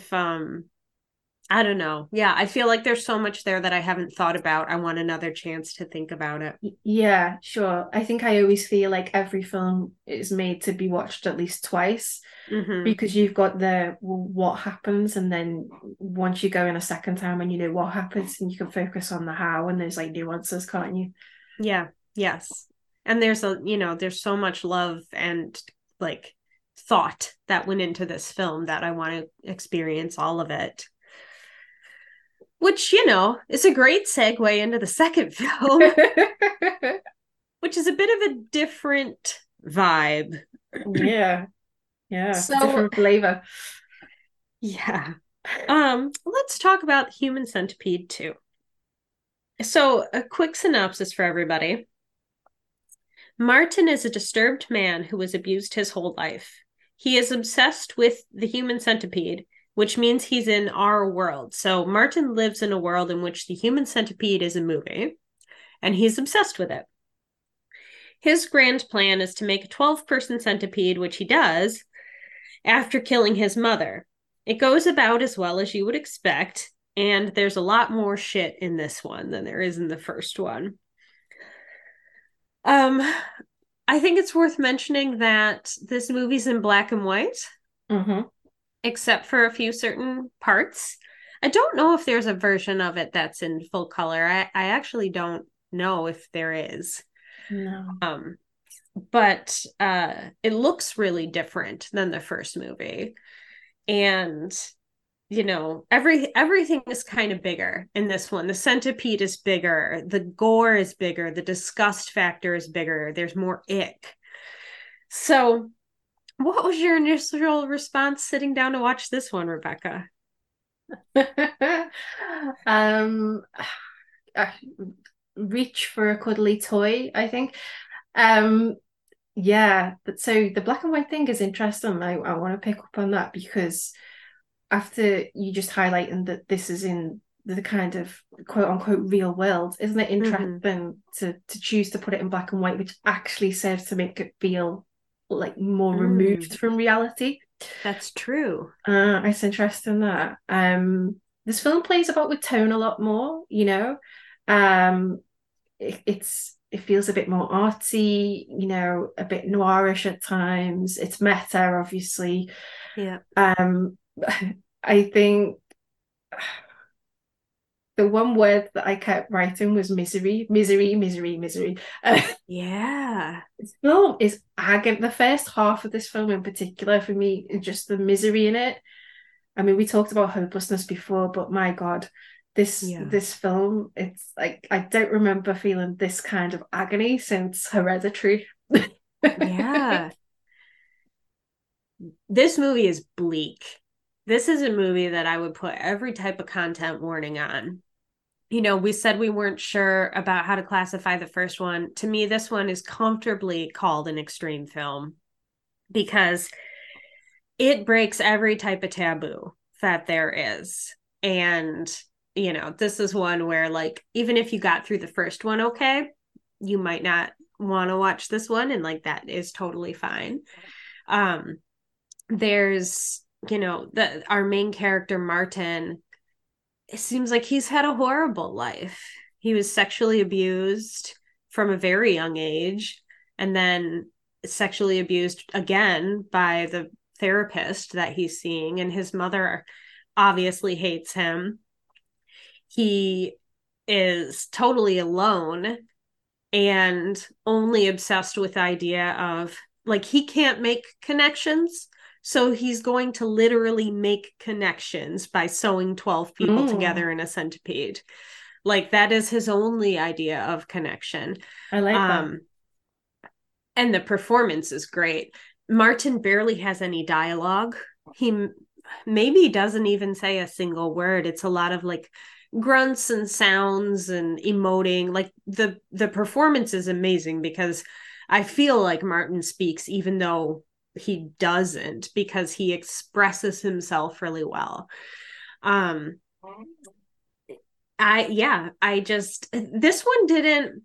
I don't know. Yeah, I feel like there's so much there that I haven't thought about. I want another chance to think about it. Yeah, sure. I think I always feel like every film is made to be watched at least twice, because you've got what happens, and then once you go in a second time and you know what happens, and you can focus on the how, and there's like nuances, can't you? Yeah. Yes. And there's there's so much love and like thought that went into this film that I want to experience all of it. Which, is a great segue into the second film, which is a bit of a different vibe. Yeah. So, different flavor. Yeah. Let's talk about Human Centipede 2. So, a quick synopsis for everybody. Martin is a disturbed man who was abused his whole life. He is obsessed with the human centipede, which means he's in our world. So Martin lives in a world in which the human centipede is a movie, and he's obsessed with it. His grand plan is to make a 12-person centipede, which he does, after killing his mother. It goes about as well as you would expect, and there's a lot more shit in this one than there is in the first one. I think it's worth mentioning that this movie's in black and white, except for a few certain parts. I don't know if there's a version of it that's in full color. I actually don't know if there is. No. But it looks really different than the first movie. And everything is kind of bigger in this one. The centipede is bigger, the gore is bigger, the disgust factor is bigger, there's more ick. So What was your initial response sitting down to watch this one, Rebecca? um uh, Reach for a cuddly toy, I think. um yeah, but so the black and white thing is interesting. I want to pick up on that because after you just highlighting that this is in the kind of quote unquote real world, isn't it interesting to choose to put it in black and white, which actually serves to make it feel like more removed from reality? That's true. It's interesting that this film plays about with tone a lot more, you know. It feels a bit more artsy, you know, a bit noirish at times. It's meta, obviously. Yeah. I think the one word that I kept writing was misery, misery, misery, misery. Yeah. This film is agony. The first half of this film in particular, for me, is just the misery in it. I mean, we talked about hopelessness before, but my God, this film, it's like I don't remember feeling this kind of agony since Hereditary. Yeah. This movie is bleak. This is a movie that I would put every type of content warning on. You know, we said we weren't sure about how to classify the first one. To me, this one is comfortably called an extreme film because it breaks every type of taboo that there is. And, you know, this is one where, like, even if you got through the first one okay, you might not want to watch this one. And, like, that is totally fine. There's, you know, our main character, Martin, it seems like he's had a horrible life. He was sexually abused from a very young age and then sexually abused again by the therapist that he's seeing. And his mother obviously hates him. He is totally alone and only obsessed with the idea of, like, he can't make connections. So he's going to literally make connections by sewing 12 people together in a centipede. Like, that is his only idea of connection. I like that. And the performance is great. Martin barely has any dialogue. He maybe doesn't even say a single word. It's a lot of like grunts and sounds and emoting. Like the performance is amazing because I feel like Martin speaks even though he doesn't, because he expresses himself really well. I just, this one didn't,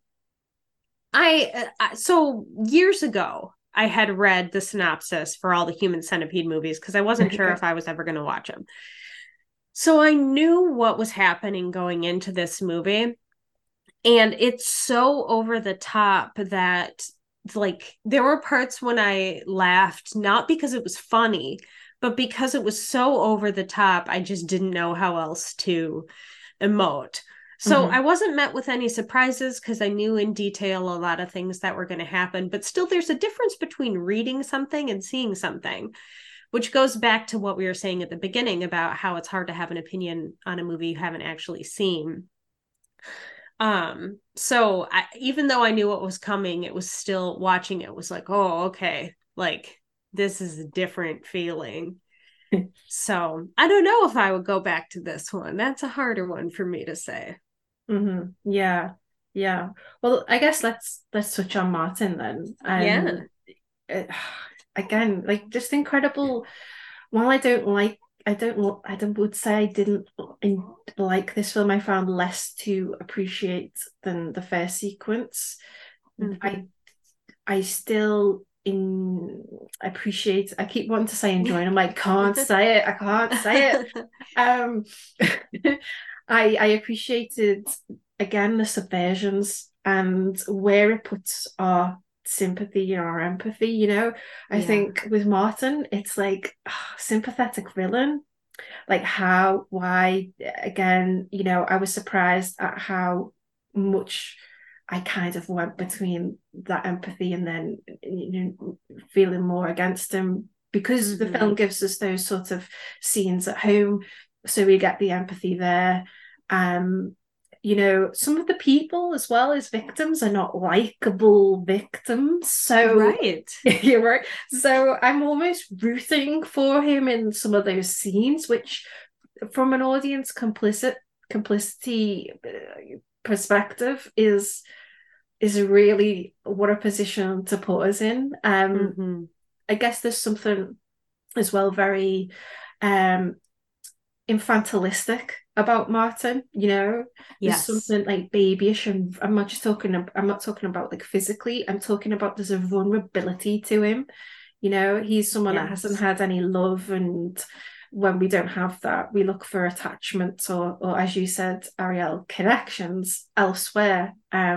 so years ago I had read the synopsis for all the Human Centipede movies because I wasn't sure if I was ever going to watch them. So I knew what was happening going into this movie. And it's so over the top that, like, there were parts when I laughed, not because it was funny, but because it was so over the top, I just didn't know how else to emote. So I wasn't met with any surprises because I knew in detail a lot of things that were going to happen. But still, there's a difference between reading something and seeing something, which goes back to what we were saying at the beginning about how it's hard to have an opinion on a movie you haven't actually seen. So even though I knew what was coming, it was still, watching it was like, oh, okay, like this is a different feeling. So I don't know if I would go back to this one. That's a harder one for me to say. Yeah. Well, I guess let's touch on Martin then. Again, like, just incredible. While I would say I didn't like this film. I found less to appreciate than the first sequence. I still appreciate. I keep wanting to say enjoy, and I'm like, can't say it. I can't say it. I appreciated, again, the subversions and where it puts our sympathy and our empathy, you know. I think with Martin, it's like sympathetic villain. Like, why, again, you know, I was surprised at how much I kind of went between that empathy and then, you know, feeling more against him, because the film gives us those sort of scenes at home, so we get the empathy there. you know, some of the people as well as victims are not likable victims. So Right. you're right. So I'm almost rooting for him in some of those scenes, which from an audience complicity perspective is really what a position to put us in. Mm-hmm. I guess there's something as well very infantilistic about Martin, you know. There's Yes. something like babyish, and I'm not talking about like physically, I'm talking about there's a vulnerability to him, you know. He's someone that hasn't Yes. had any love, and when we don't have that, we look for attachments or as you said, Ariel, connections elsewhere.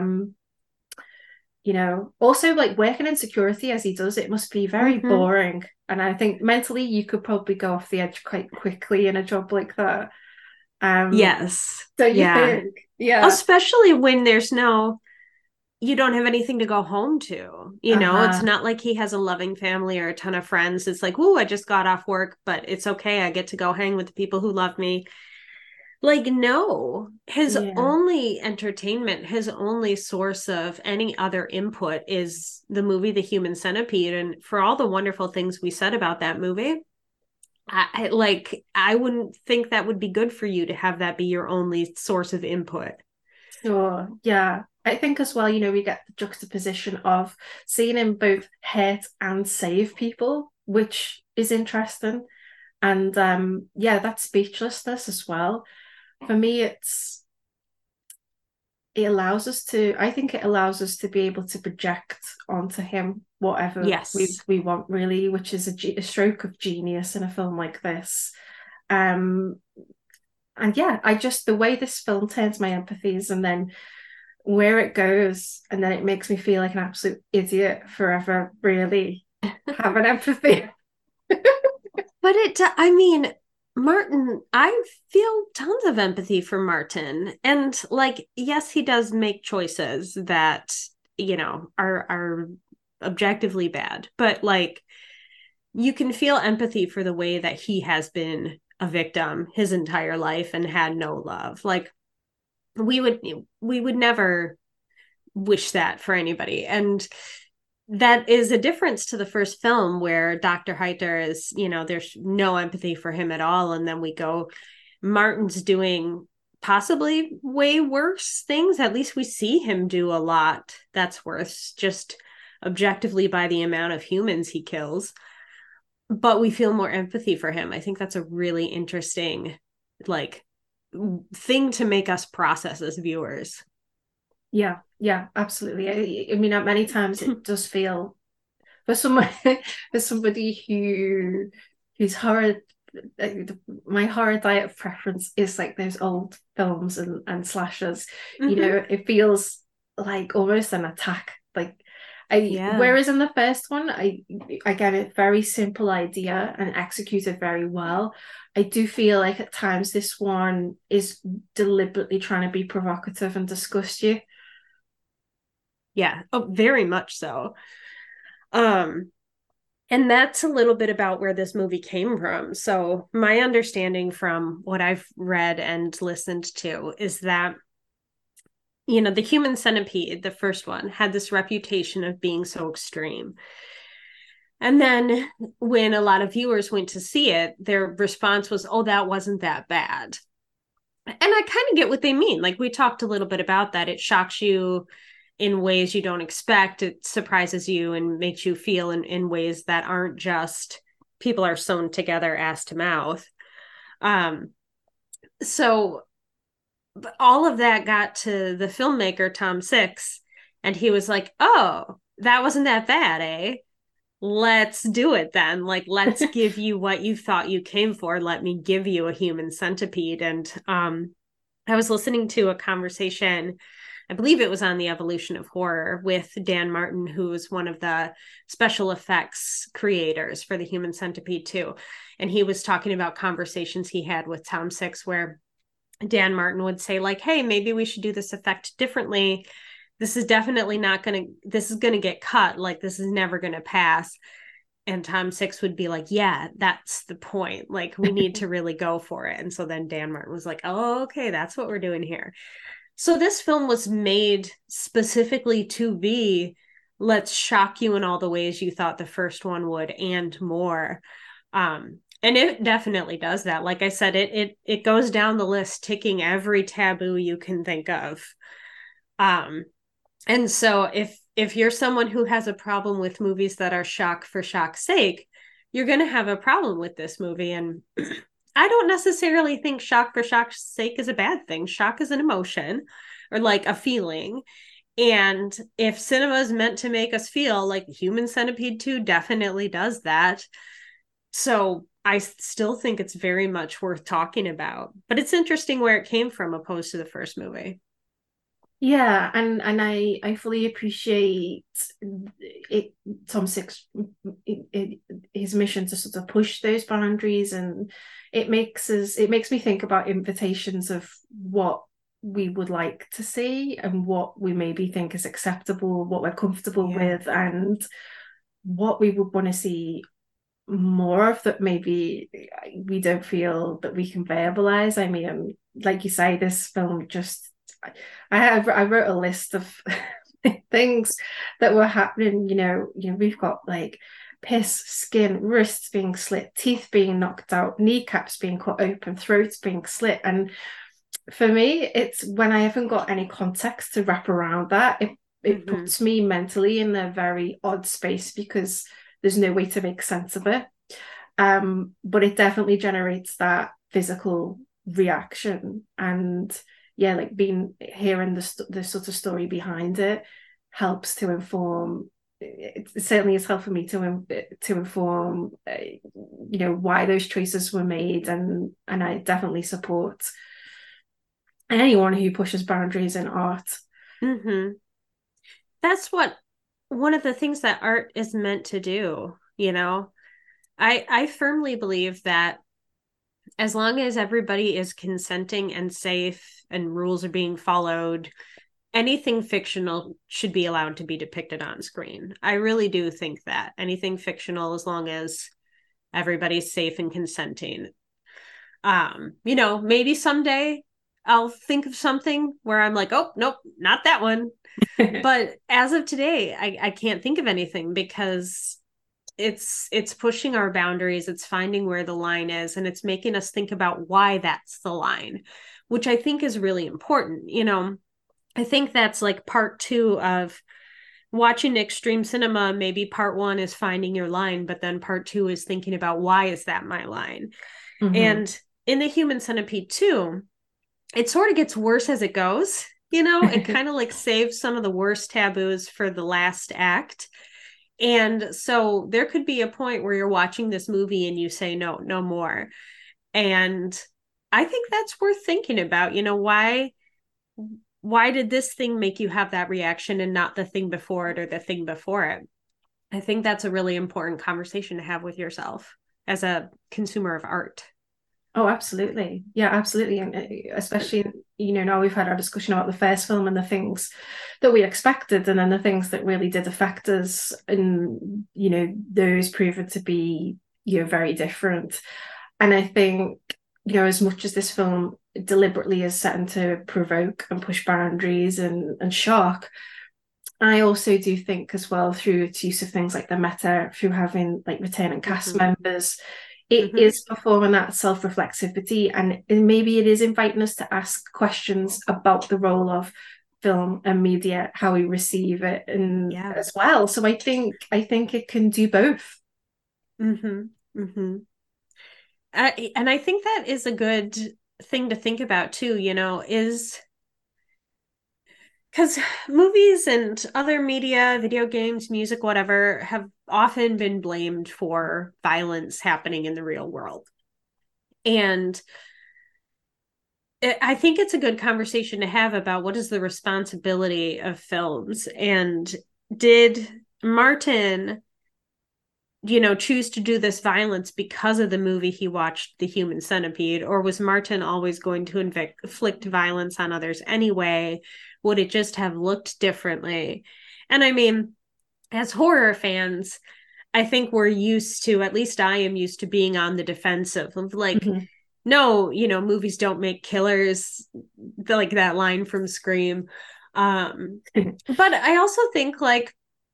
You know, also like working in security as he does, it must be very Mm-hmm. boring. And I think mentally you could probably go off the edge quite quickly in a job like that. Yes. Don't you Yeah. think? Yeah. Especially when you don't have anything to go home to. You know, it's Uh-huh. not like he has a loving family or a ton of friends. It's like, oh, I just got off work, but it's okay. I get to go hang with the people who love me. Like, no, his Yeah. only entertainment, his only source of any other input is the movie The Human Centipede. And for all the wonderful things we said about that movie, I wouldn't think that would be good for you to have that be your only source of input. Sure. Yeah. I think as well, you know, we get the juxtaposition of seeing him both hurt and save people, which is interesting. And yeah, that speechlessness as well. For me, I think it allows us to be able to project onto him whatever Yes. we want, really, which is a stroke of genius in a film like this. um and yeah, I just, the way this film turns my empathies and then where it goes, and then it makes me feel like an absolute idiot forever, really have an empathy. But I mean, Martin, I feel tons of empathy for Martin. And like, yes, he does make choices that, are objectively bad, but like you can feel empathy for the way that he has been a victim his entire life and had no love. Like we would never wish that for anybody. And that is a difference to the first film where Dr. Heiter is, there's no empathy for him at all. And then we go, Martin's doing possibly way worse things. At least we see him do a lot that's worse, just objectively by the amount of humans he kills. But we feel more empathy for him. I think that's a really interesting, like, thing to make us process as viewers. Yeah, absolutely. I mean, at many times it does feel for someone for somebody whose horror, my horror diet preference is like those old films and slashers. Mm-hmm. You know, it feels like almost an attack. Like Yeah. whereas in the first one, I get a very simple idea and executed very well. I do feel like at times this one is deliberately trying to be provocative and disgust you. Yeah. Oh, very much so. And that's a little bit about where this movie came from. So my understanding from what I've read and listened to is that, the Human Centipede, the first one, had this reputation of being so extreme. And then when a lot of viewers went to see it, their response was, oh, that wasn't that bad. And I kind of get what they mean. Like we talked a little bit about that. It shocks you in ways you don't expect. It surprises you and makes you feel in ways that aren't just people are sewn together ass to mouth. So all of that got to the filmmaker, Tom Six, and he was like, oh, that wasn't that bad, eh? Let's do it then. Like, let's give you what you thought you came for. Let me give you a Human Centipede. And I was listening to a conversation, I believe it was on the Evolution of Horror, with Dan Martin, who is one of the special effects creators for the Human Centipede too. And he was talking about conversations he had with Tom Six where Dan Martin would say like, hey, maybe we should do this effect differently. This is definitely not going to, this is going to get cut. Like this is never going to pass. And Tom Six would be like, yeah, that's the point. Like we need to really go for it. And so then Dan Martin was like, oh, okay, that's what we're doing here. So this film was made specifically to be, let's shock you in all the ways you thought the first one would and more. And it definitely does that. Like I said, it goes down the list, ticking every taboo you can think of. And so if you're someone who has a problem with movies that are shock for shock's sake, you're going to have a problem with this movie. And I don't necessarily think shock for shock's sake is a bad thing. Shock is an emotion or like a feeling. And if cinema is meant to make us feel, like Human Centipede 2 definitely does that. So I still think it's very much worth talking about. But it's interesting where it came from opposed to the first movie. Yeah, and I fully appreciate it, Tom Six, his mission to sort of push those boundaries, and it makes me think about invitations of what we would like to see and what we maybe think is acceptable, what we're comfortable with, and what we would want to see more of that maybe we don't feel that we can verbalize. I mean, like you say, this film just I wrote a list of things that were happening. We've got like piss, skin, wrists being slit, teeth being knocked out, kneecaps being cut open, throats being slit. And for me, it's when I haven't got any context to wrap around that, it puts me mentally in a very odd space because there's no way to make sense of it. But it definitely generates that physical reaction. And yeah, like hearing the sort of story behind it helps to inform. It certainly has helped for me to inform, why those choices were made, and I definitely support anyone who pushes boundaries in art. Mm-hmm. That's one of the things that art is meant to do. I firmly believe that as long as everybody is consenting and safe and rules are being followed, anything fictional should be allowed to be depicted on screen. I really do think that anything fictional, as long as everybody's safe and consenting. Maybe someday I'll think of something where I'm like, oh, nope, not that one. But as of today, I can't think of anything because it's pushing our boundaries, it's finding where the line is, and it's making us think about why that's the line, which I think is really important. I think that's like part 2 of watching extreme cinema. Maybe part 1 is finding your line, but then part 2 is thinking about why is that my line. And in the Human Centipede 2, it sort of gets worse as it goes. It kind of like saves some of the worst taboos for the last act. And so there could be a point where you're watching this movie and you say, no, no more. And I think that's worth thinking about. Why did this thing make you have that reaction and not the thing before it or the thing before it? I think that's a really important conversation to have with yourself as a consumer of art. Oh, absolutely. Yeah, absolutely. And especially, now we've had our discussion about the first film and the things that we expected, and then the things that really did affect us. And, those proven to be, very different. And I think, as much as this film deliberately is set to provoke and push boundaries and shock, I also do think as well, through its use of things like the meta, through having like returning cast members, it is performing that self-reflexivity, and maybe it is inviting us to ask questions about the role of film and media, how we receive it, and as well. So I think it can do both. And I think that is a good thing to think about too, is because movies and other media, video games, music, whatever, have often been blamed for violence happening in the real world. And I think it's a good conversation to have about what is the responsibility of films. And did Martin, choose to do this violence because of the movie he watched, The Human Centipede? Or was Martin always going to inflict violence on others anyway? Would it just have looked differently? And I mean, as horror fans, I think we're used to, at least I am used to being on the defensive of like, no, movies don't make killers, like that line from Scream. But I also think like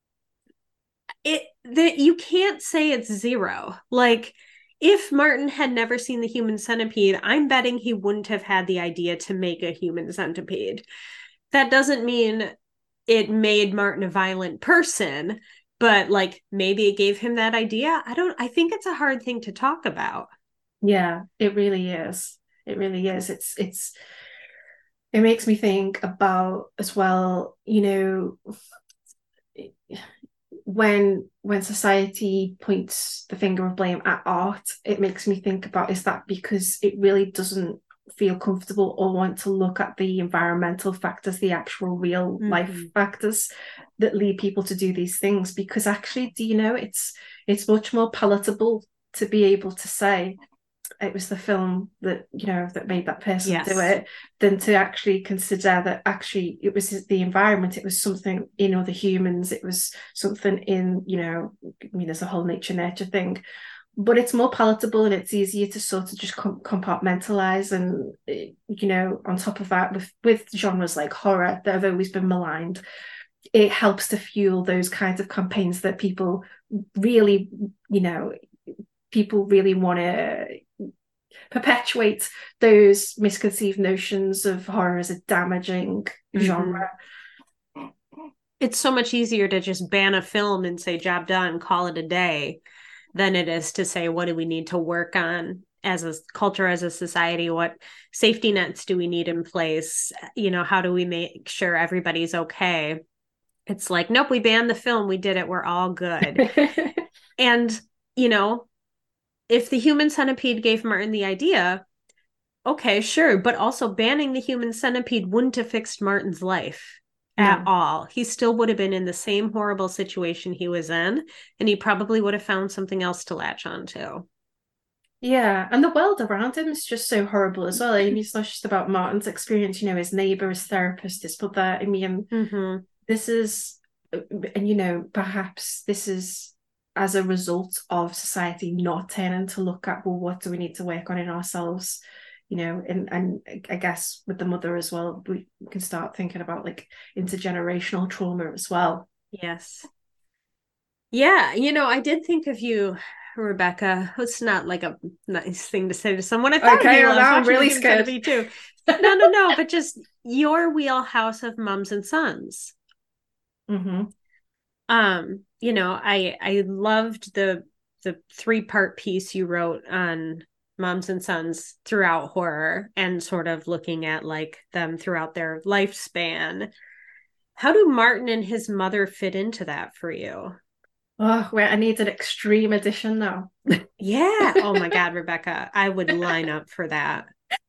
that you can't say it's zero. Like if Martin had never seen the human centipede, I'm betting he wouldn't have had the idea to make a human centipede. That doesn't mean it made Martin a violent person, but like maybe it gave him that idea. I think it's a hard thing to talk about. Yeah, it really is. It really is. It makes me think about as well, when society points the finger of blame at art, it makes me think about, is that because it really doesn't feel comfortable or want to look at the environmental factors, the actual real life factors that lead people to do these things? Because actually, do you know, it's much more palatable to be able to say it was the film that that made that person do it, than to actually consider that actually it was the environment, it was something in other humans, it was something in there's a whole nature nurture thing. But it's more palatable and it's easier to sort of just compartmentalize. And on top of that, with genres like horror that have always been maligned, it helps to fuel those kinds of campaigns that people really want to perpetuate those misconceived notions of horror as a damaging genre. It's so much easier to just ban a film and say job done, call it a day, than it is to say what do we need to work on as a culture, as a society, what safety nets do we need in place, how do we make sure everybody's okay. It's like, nope, we banned the film, we did it, we're all good. And if the human centipede gave Martin the idea, okay, sure. But also banning the human centipede wouldn't have fixed Martin's life at all. He still would have been in the same horrible situation he was in, and he probably would have found something else to latch on to. Yeah, and the world around him is just so horrible as well. I mean, it's not just about Martin's experience, his neighbor, his therapist, his mother. I mean, this is, and perhaps this is as a result of society not turning to look at, well, what do we need to work on in ourselves? And I guess with the mother as well, we can start thinking about like intergenerational trauma as well. Yes. Yeah, I did think of you, Rebecca. It's not like a nice thing to say to someone. I thought of you. I'm really scared. Too. No, but just your wheelhouse of Mums and Sons. I loved the 3-part piece you wrote on Moms and Sons throughout horror and sort of looking at like them throughout their lifespan. How do Martin and his mother fit into that for you? Oh, wait, I need an extreme edition though. Yeah. Oh my God, Rebecca, I would line up for that.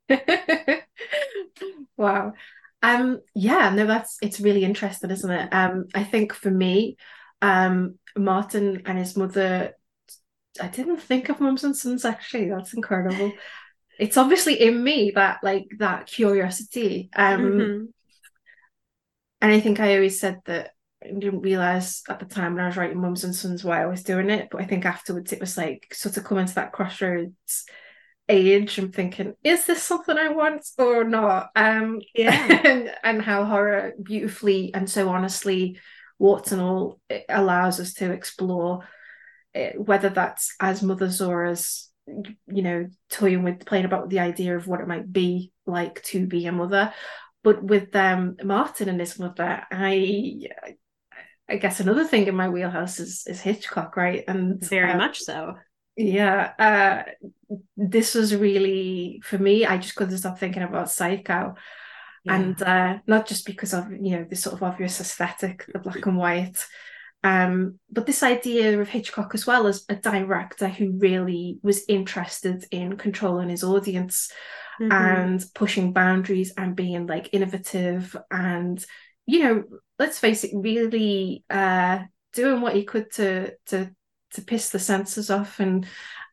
Wow. Yeah, no, it's really interesting, isn't it? I think for me, Martin and his mother, I didn't think of Mums and Sons actually. That's incredible. It's obviously in me, that curiosity. And I think I always said that I didn't realize at the time when I was writing Mums and Sons why I was doing it, but I think afterwards it was like sort of coming to that crossroads age and thinking, is this something I want or not? And how horror beautifully and so honestly, warts and all, it allows us to explore whether that's as mothers or as toying with, playing about the idea of what it might be like to be a mother. But with Martin and his mother, I guess another thing in my wheelhouse is Hitchcock, right? And very much so. Yeah, this was really, for me, I just couldn't stop thinking about Psycho. And not just because of the sort of obvious aesthetic, the black and white, but this idea of Hitchcock as well as a director who really was interested in controlling his audience and pushing boundaries and being like innovative and let's face it, really doing what he could to piss the senses off. And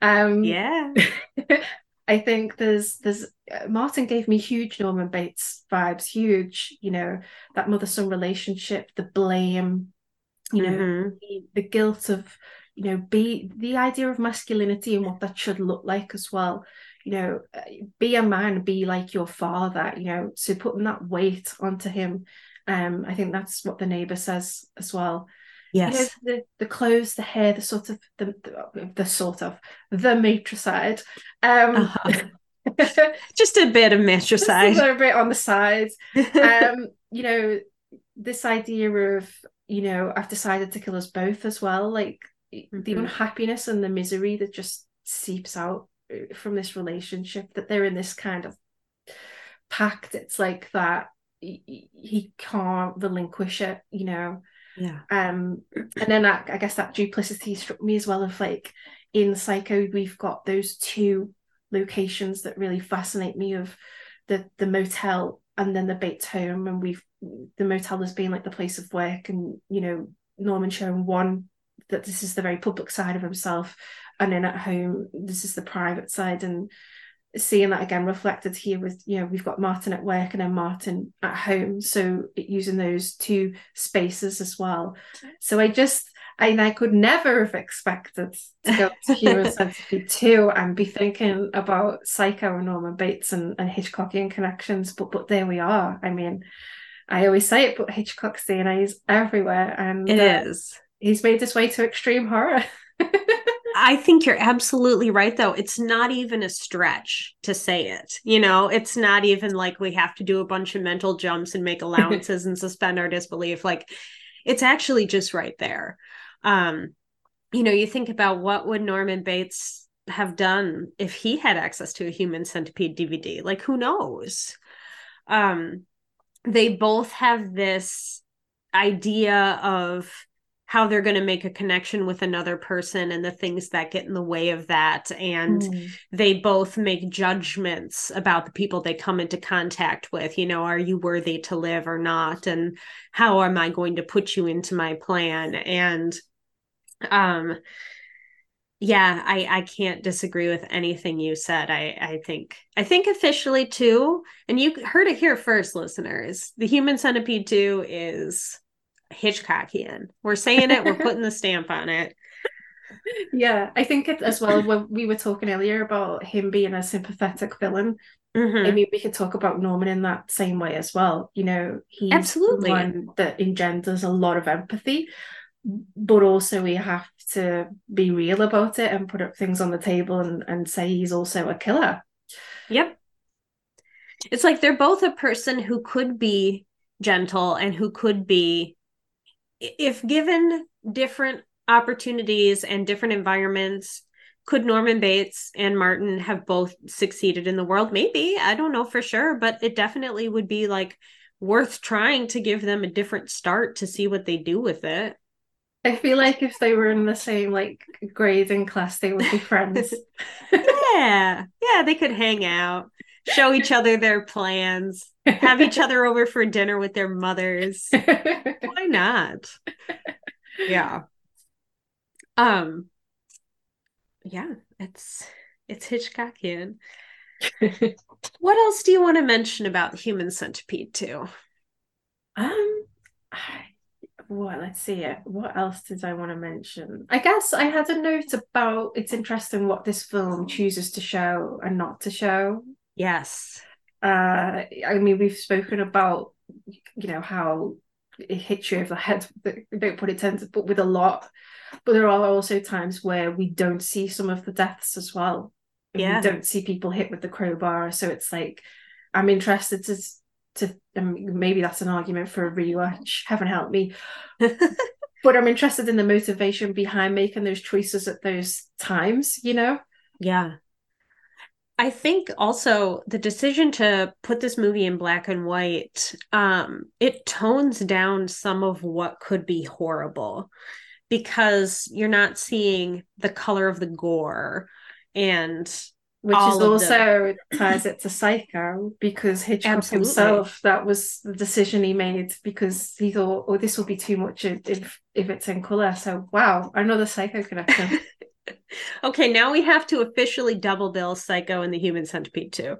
I think there's Martin gave me huge Norman Bates vibes, huge, that mother-son relationship, the blame, the guilt of, the idea of masculinity and what that should look like as well. be a man, be like your father, so putting that weight onto him. I think that's what the neighbor says as well. Yes. The clothes, the hair, the matricide. Just a bit of matricide. Just a little bit on the side. This idea of, I've decided to kill us both as well. Like the unhappiness and the misery that just seeps out from this relationship, that they're in this kind of pact. It's like that he can't relinquish it, Yeah. And then I guess that duplicity struck me as well, of like in Psycho we've got those two locations that really fascinate me, of the motel and then the Bates home, and the motel as being like the place of work, and Norman showing one that this is the very public side of himself, and then at home this is the private side, and seeing that again reflected here with we've got Martin at work and then Martin at home, so using those two spaces as well. So I could never have expected to go to Human Centipede 2 and be thinking about Psycho and Norman Bates and Hitchcockian connections, but there we are. I mean, I always say it, but Hitchcock's DNA is everywhere, and it is. He's made his way to extreme horror. I think you're absolutely right, though. It's not even a stretch to say it. It's not even like we have to do a bunch of mental jumps and make allowances and suspend our disbelief. Like, it's actually just right there. You think about what would Norman Bates have done if he had access to a Human Centipede DVD? Like, who knows? They both have this idea of how they're going to make a connection with another person and the things that get in the way of that. And they both make judgments about the people they come into contact with. Are you worthy to live or not? And how am I going to put you into my plan? And I can't disagree with anything you said. I think officially too, and you heard it here first, listeners, the Human Centipede 2 is Hitchcockian. We're saying it, we're putting the stamp on it. Yeah, I think it as well, when we were talking earlier about him being a sympathetic villain, I mean, we could talk about Norman in that same way as well. He's absolutely one that engenders a lot of empathy, but also we have to be real about it and put up things on the table and say he's also a killer. Yep. It's like they're both a person who could be gentle and who could be, if given different opportunities and different environments, could Norman Bates and Martin have both succeeded in the world? Maybe. I don't know for sure, but it definitely would be like worth trying to give them a different start to see what they do with it. I feel like if they were in the same like grade in class, they would be friends. Yeah, they could hang out, show each other their plans, have each other over for dinner with their mothers. Why not? Yeah. Yeah, it's Hitchcockian. What else do you want to mention about Human Centipede 2? Well, let's see it. What else did I want to mention? I guess I had a note about, it's interesting what this film chooses to show and not to show. Yes. I mean, we've spoken about, how it hits you over the head, don't put it intended, but with a lot. But there are also times where we don't see some of the deaths as well. And we don't see people hit with the crowbar. So it's like, I'm interested to maybe that's an argument for a rewatch, heaven help me. But I'm interested in the motivation behind making those choices at those times, Yeah. I think also the decision to put this movie in black and white, it tones down some of what could be horrible, because you're not seeing the color of the gore, and which is also ties it to Psycho, because Hitchcock himself, that was the decision he made, because he thought, oh, this will be too much if it's in color. So wow, another Psycho connection. Okay, now we have to officially double bill Psycho and the Human Centipede 2.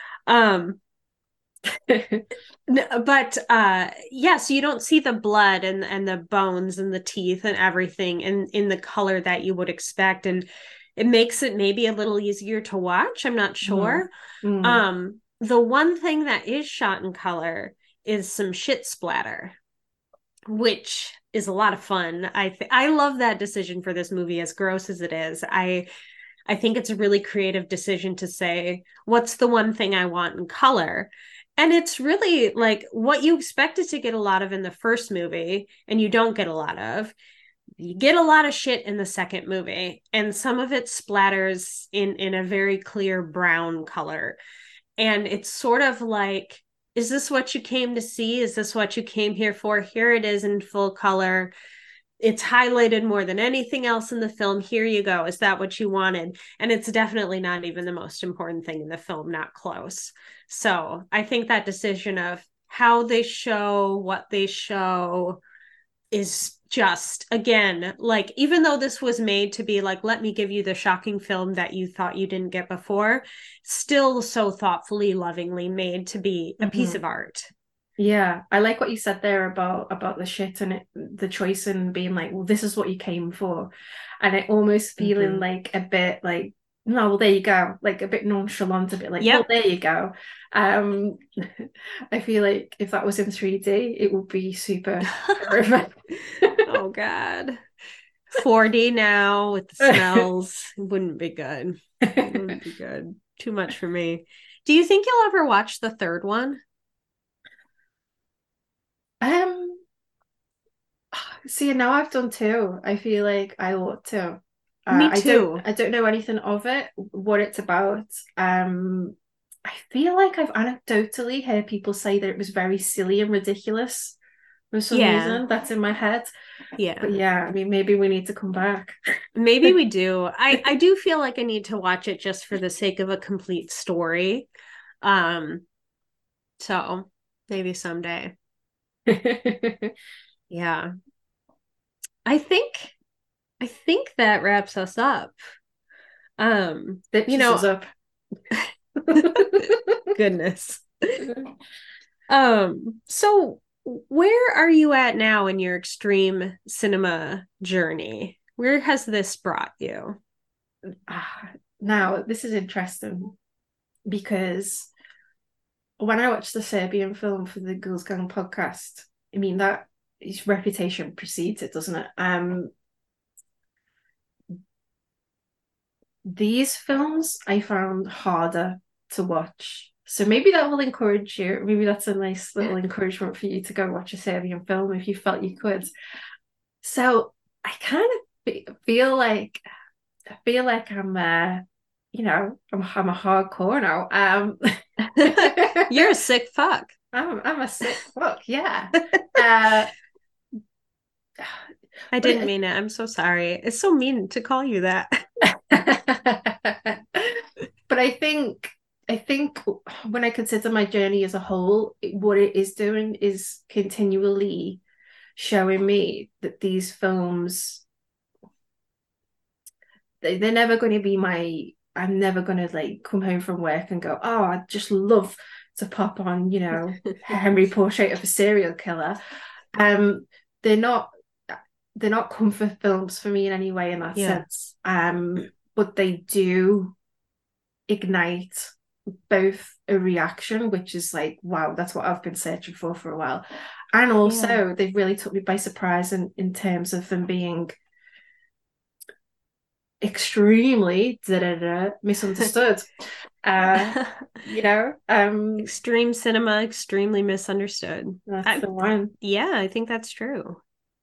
But so you don't see the blood and the bones and the teeth and everything in the color that you would expect. And it makes it maybe a little easier to watch. I'm not sure. Mm. The one thing that is shot in color is some shit splatter, which is a lot of fun. I love that decision for this movie, as gross as it is. I think it's a really creative decision to say, what's the one thing I want in color? And it's really like what you expected to get a lot of in the first movie, and you don't get a lot of. You get a lot of shit in the second movie, and some of it splatters in a very clear brown color. And it's sort of like, is this what you came to see? Is this what you came here for? Here it is in full color. It's highlighted more than anything else in the film. Here you go. Is that what you wanted? And it's definitely not even the most important thing in the film, not close. So I think that decision of how they show, what they show is just, again, like, even though this was made to be like, let me give you the shocking film that you thought you didn't get before, still so thoughtfully, lovingly made to be a piece of art. Yeah, I like what you said there about the shit and the choice and being like, well, this is what you came for, and it almost feeling like a bit like, no, well, there you go, like a bit nonchalant, a bit like, well, there you go. I feel like if that was in 3D, it would be super horrific. Oh God, 4D now with the smells, it wouldn't be good. It wouldn't be good. Too much for me. Do you think you'll ever watch the third one? See, now I've done two. I feel like I ought to. Me too. I don't know anything of it, what it's about. I feel like I've anecdotally heard people say that it was very silly and ridiculous for some reason. That's in my head. Yeah. But yeah, I mean, maybe we need to come back. Maybe we do. I do feel like I need to watch it just for the sake of a complete story. So maybe someday. Yeah. I think that wraps us up. Us up. Goodness. So where are you at now in your extreme cinema journey? Where has this brought you? Now, this is interesting because when I watched the Serbian film for the Girls Gang podcast, I mean, that his reputation precedes it, doesn't it? These films I found harder to watch. So maybe that will encourage you. Maybe that's a nice little encouragement for you to go watch a Serbian film if you felt you could. So I kind of feel like I'm I'm a hardcore now. You're a sick fuck. I'm a sick fuck, yeah. I didn't mean it. I'm so sorry. It's so mean to call you that. But I think when I consider my journey as a whole, what it is doing is continually showing me that these films, they're never going to be I'm never going to like come home from work and go, oh, I just love to pop on, Henry Portrait of a Serial Killer. They're not comfort films for me in any way in that sense. But they do ignite both a reaction, which is like, wow, that's what I've been searching for a while. And also they've really took me by surprise in terms of them being extremely misunderstood. Extreme cinema, extremely misunderstood. That's the one. Yeah, I think that's true.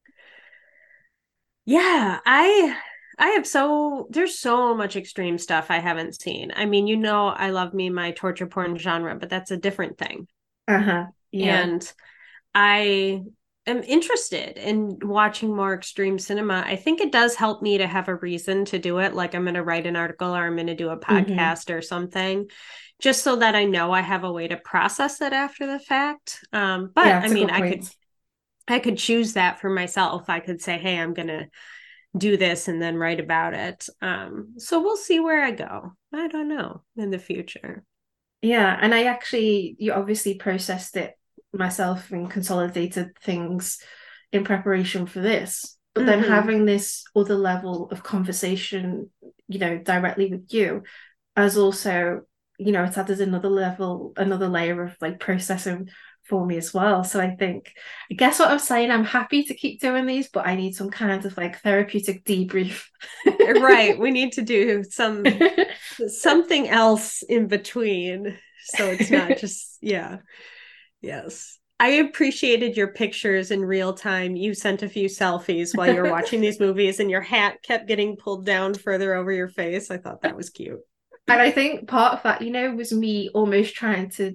Yeah, I have there's so much extreme stuff I haven't seen. I mean, I love me my torture porn genre, but that's a different thing. Yeah. And I am interested in watching more extreme cinema. I think it does help me to have a reason to do it. Like I'm going to write an article or I'm going to do a podcast or something, just so that I know I have a way to process it after the fact. But I mean, I could choose that for myself. I could say, hey, I'm going to do this and then write about it. So we'll see where I go. I don't know in the future. Yeah. And you obviously processed it myself and consolidated things in preparation for this. But then having this other level of conversation, directly with you, as also, it's added another layer of like processing for me as well. So I guess what I'm saying, I'm happy to keep doing these, but I need some kind of like therapeutic debrief. Right. We need to do something else in between. So it's not just, yeah. Yes. I appreciated your pictures in real time. You sent a few selfies while you were watching these movies and your hat kept getting pulled down further over your face. I thought that was cute. And I think part of that, was me almost trying to,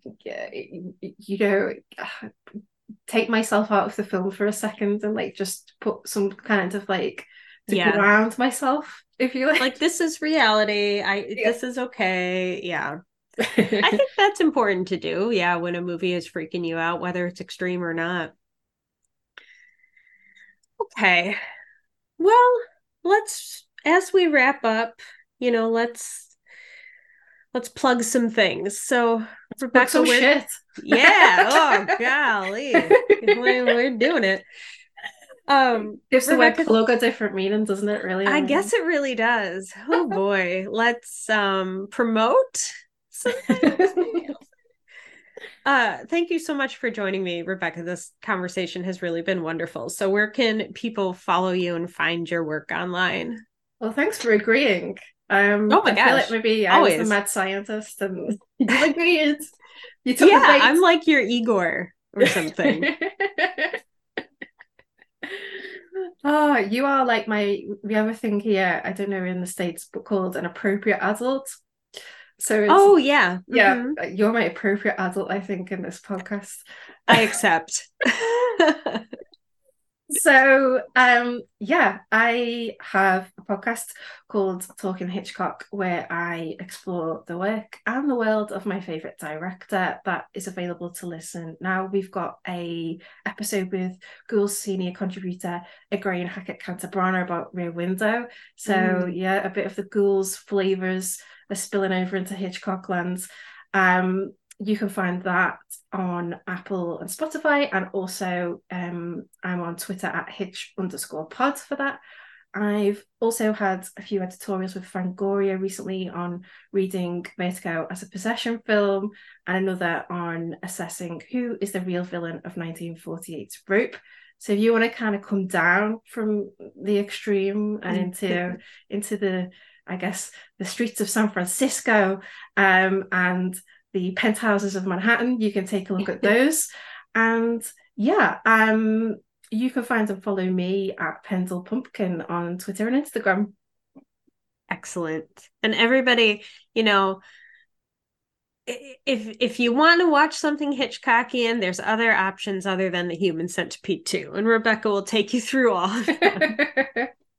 take myself out of the film for a second and like just put some kind of like to ground myself, if you like. Like, this is reality. This is okay. Yeah. I think that's important to do. Yeah, when a movie is freaking you out, whether it's extreme or not. Okay. Well, as we wrap up, let's plug some things. So, Rebecca, some shit. Yeah. Oh, golly. We're doing it. Gives the word plug a different meaning, doesn't it, really? I guess it really does. Oh boy. Let's promote something. Thank you so much for joining me, Rebecca. This conversation has really been wonderful. So where can people follow you and find your work online? Well, thanks for agreeing. Oh my gosh. I feel like maybe I was the mad scientist and you agreed. You took the bait. I'm like your Igor or something. Oh, you are like we have a thing here, I don't know in the States, but called an appropriate adult. So yeah. Mm-hmm. You're my appropriate adult, I think, in this podcast. I accept. So I have a podcast called Talking Hitchcock, where I explore the work and the world of my favorite director. That is available to listen now. We've got a episode with Ghouls senior contributor Igraine Hackett-Cantabrano about Rear Window. So a bit of the Ghouls flavors are spilling over into Hitchcock lands. You can find that on Apple and Spotify, and also I'm on Twitter at @hitch_pod for that. I've also had a few editorials with Fangoria recently on reading Vertigo as a possession film, and another on assessing who is the real villain of 1948's Rope. So if you want to kind of come down from the extreme and into the, I guess, the streets of San Francisco and the penthouses of Manhattan, you can take a look at those. And you can find and follow me at Pendle Pumpkin on Twitter and Instagram. Excellent. And everybody, if you want to watch something Hitchcockian, there's other options other than The Human Centipede 2, and Rebecca will take you through all of them.